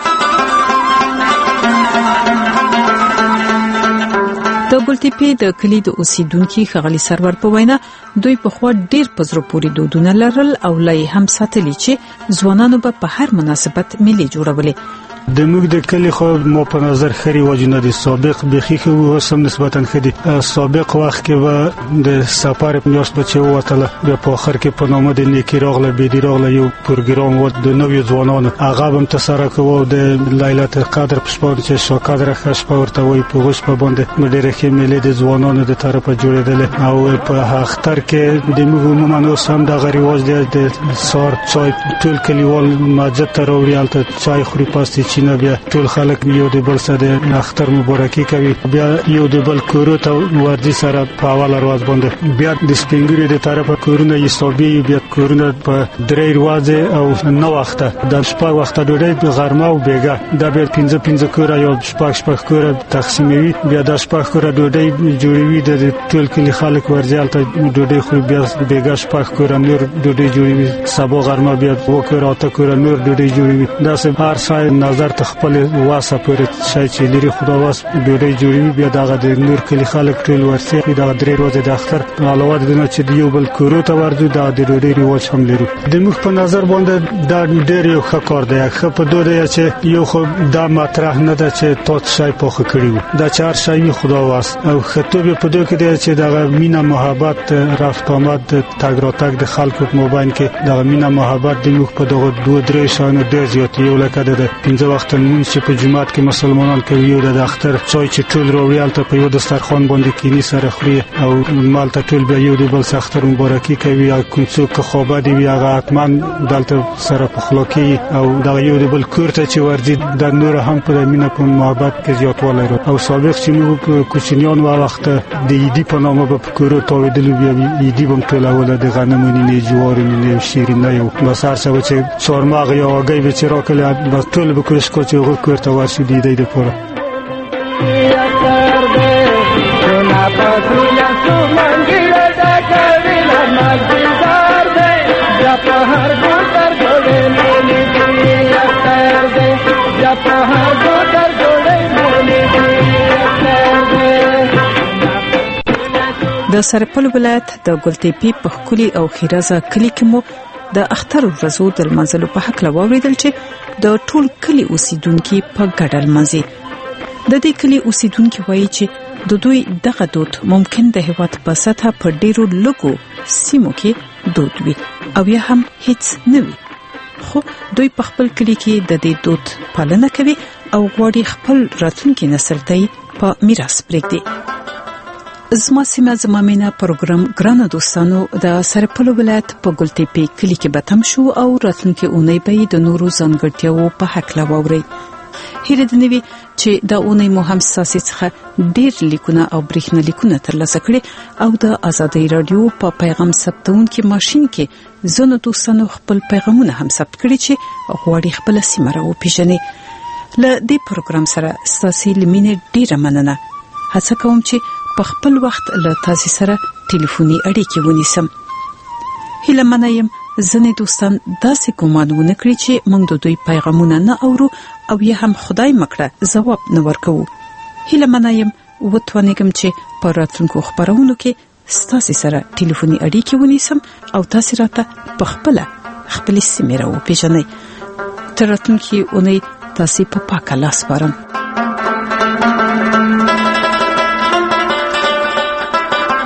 د ګلتیپې د کلی د اوسیدونکو ښاغلي سرور په وینا دوی په خوا ډیر پزرو پوری دودونه لرل او لای هم ساتلی چې ځوانانو په هر مناسبت ملي جوړولې. د موږ د کلی خو مو په نظر خري وجنه دي سابق بخي خو وسم نسبتا خدي. سابق وخت کې و د سفر میاش بچو وتله په اخر کې په نامه د نیکی راغله بيدی راغله یو پروګرام و د نوې ځوانانو هغه هم تسره کوو د ليلات قدر پښپور چې شو قدر خش پورته وي په غش په باندې مډره کې ملي د ځوانانو د طرفه جوړېدل او په اختر کې د موږ عموما نو سم د غریواز د سار چای ټول کلیوال مسجد ته وروړي الته چای خوري پاستي چینه بیا ټول خلک یو د بل سره اختر مبارکي کوي بیا یو د بل کورو ته ورځي سره په اول ورځ باندې بیا د سپینګری د طرفه کورونه یې صوبي بیا کورونه په درې ورځې او نو وخت د شپه وخت ډوډۍ غرمه او بیګه دا بیا 15 کور یا شپږ کور تقسیموي بیا د شپږ کور ډوډۍ جوړوي د ټول کلی خلک ورځي الته ډوډۍ خو بیا بیګه شپږ کور نور ډوډۍ جوړوي سبا غرمه بیا وکړه اته کور نور ډوډۍ جوړوي دا سه هر شای نظر خپل واسه پورې شای چې لري خدا واس ډوډۍ جوړوي بیا دا د نور کلی خلک ټول ورسي دا درې ورځې د اختر علاوه د نه چې یو بل کورو ته ورځي دا د ډوډۍ ریواج هم لري د مخ په نظر باندې دا ډېر یو ښه کار دی خو په دوه دی چې یو خو دا مطرح نه ده چې تاسو شای پوخ کړیو دا چار شای خدا واس او خطوبه په دوه کې دی چې دا مینا محبت رفت آمد تګ را تګ د خلکو په مابین کې دا مینا محبت د مخ په دغه دوه درې شانو ډېر زیات یو لکه د 15 وخت مونږ چې په جماعت کې مسلمانان کوي یو د اختر چای چې ټول راوړي ته په یو دسترخوان باندې کینی سره خوري او مال ته ټول به یو د بل اختر مبارکي کوي او کوم څوک خوابه دی هغه اتمن دلته سره په خلاقي او د یو د بل کور ته چې ورځي د نور هم په مینه په محبت کې زیاتوالی او سابق چې موږ کوچنیان وخت د ایدی په نامه په کورو تاویدلو بیا ایدی بم ټوله د غنمونی نه جوارونی نه شیرینه یو بس هر څه چې څورماغ یا هغه به چې راکله بس ټول به کوشش کوي چې هغه کور ته ورشي دی د پوره د سرپل ولایت د ګلتیپی په خولي او خیرازه کلی کې مو د اختر ورځو د منځلو په حق لوریدل چې د ټول کلی اوسیدونکو په ګډل مزي د دې کلی اوسیدونکو وایي چې د دوی دغه دود ممکن د هیواد په سطح په ډیرو لګو سیمو کې دود وي او یا هم هیڅ نه وي خو دوی په خپل کلی کې د دې دود پالنه کوي او غواړي خپل راتلونکي نسل ته په میراث پرېږدي. زما سیمه زما مینا پروګرام ګرانو دوستانو د سرپل ولایت په ګلتیپی کلی کې بتم شو او راتلونکي اونۍ به د نورو ځانګړتیاو په حق لوري. هیله ده نوي چې د اونۍ مو هم ساسي څخه ډیر لیکونه او بریښنا لیکونه ترلاسه کړي او د آزادۍ رادیو په پیغام ثبتونکو ماشين کې زنه دوستانو خپل پیغامونه هم ثبت کړي چې غواړي خپل سیمه راو پیژني. له دې پروګرام سره ساسي لمینه ډیره مننه. هڅه کوم چې په خپل وخت له تاسو سره ټلیفوني اړیکې ونیسم. هیله منایم ځنې دوستان داسې کومانونه کړی چې موږ د دوی پیغامونه نه اورو او یا هم خدای مکړه جواب نه ورکو. هیله منایم وټونګم چې په راتلونکو خبرونو کې تاسو سره ټلیفوني اړیکې ونیسم او تاسو راته په خپل سیمه راو پیژنئ. تر راتلونکي اونۍ تاسو په پاک لاس سپارم.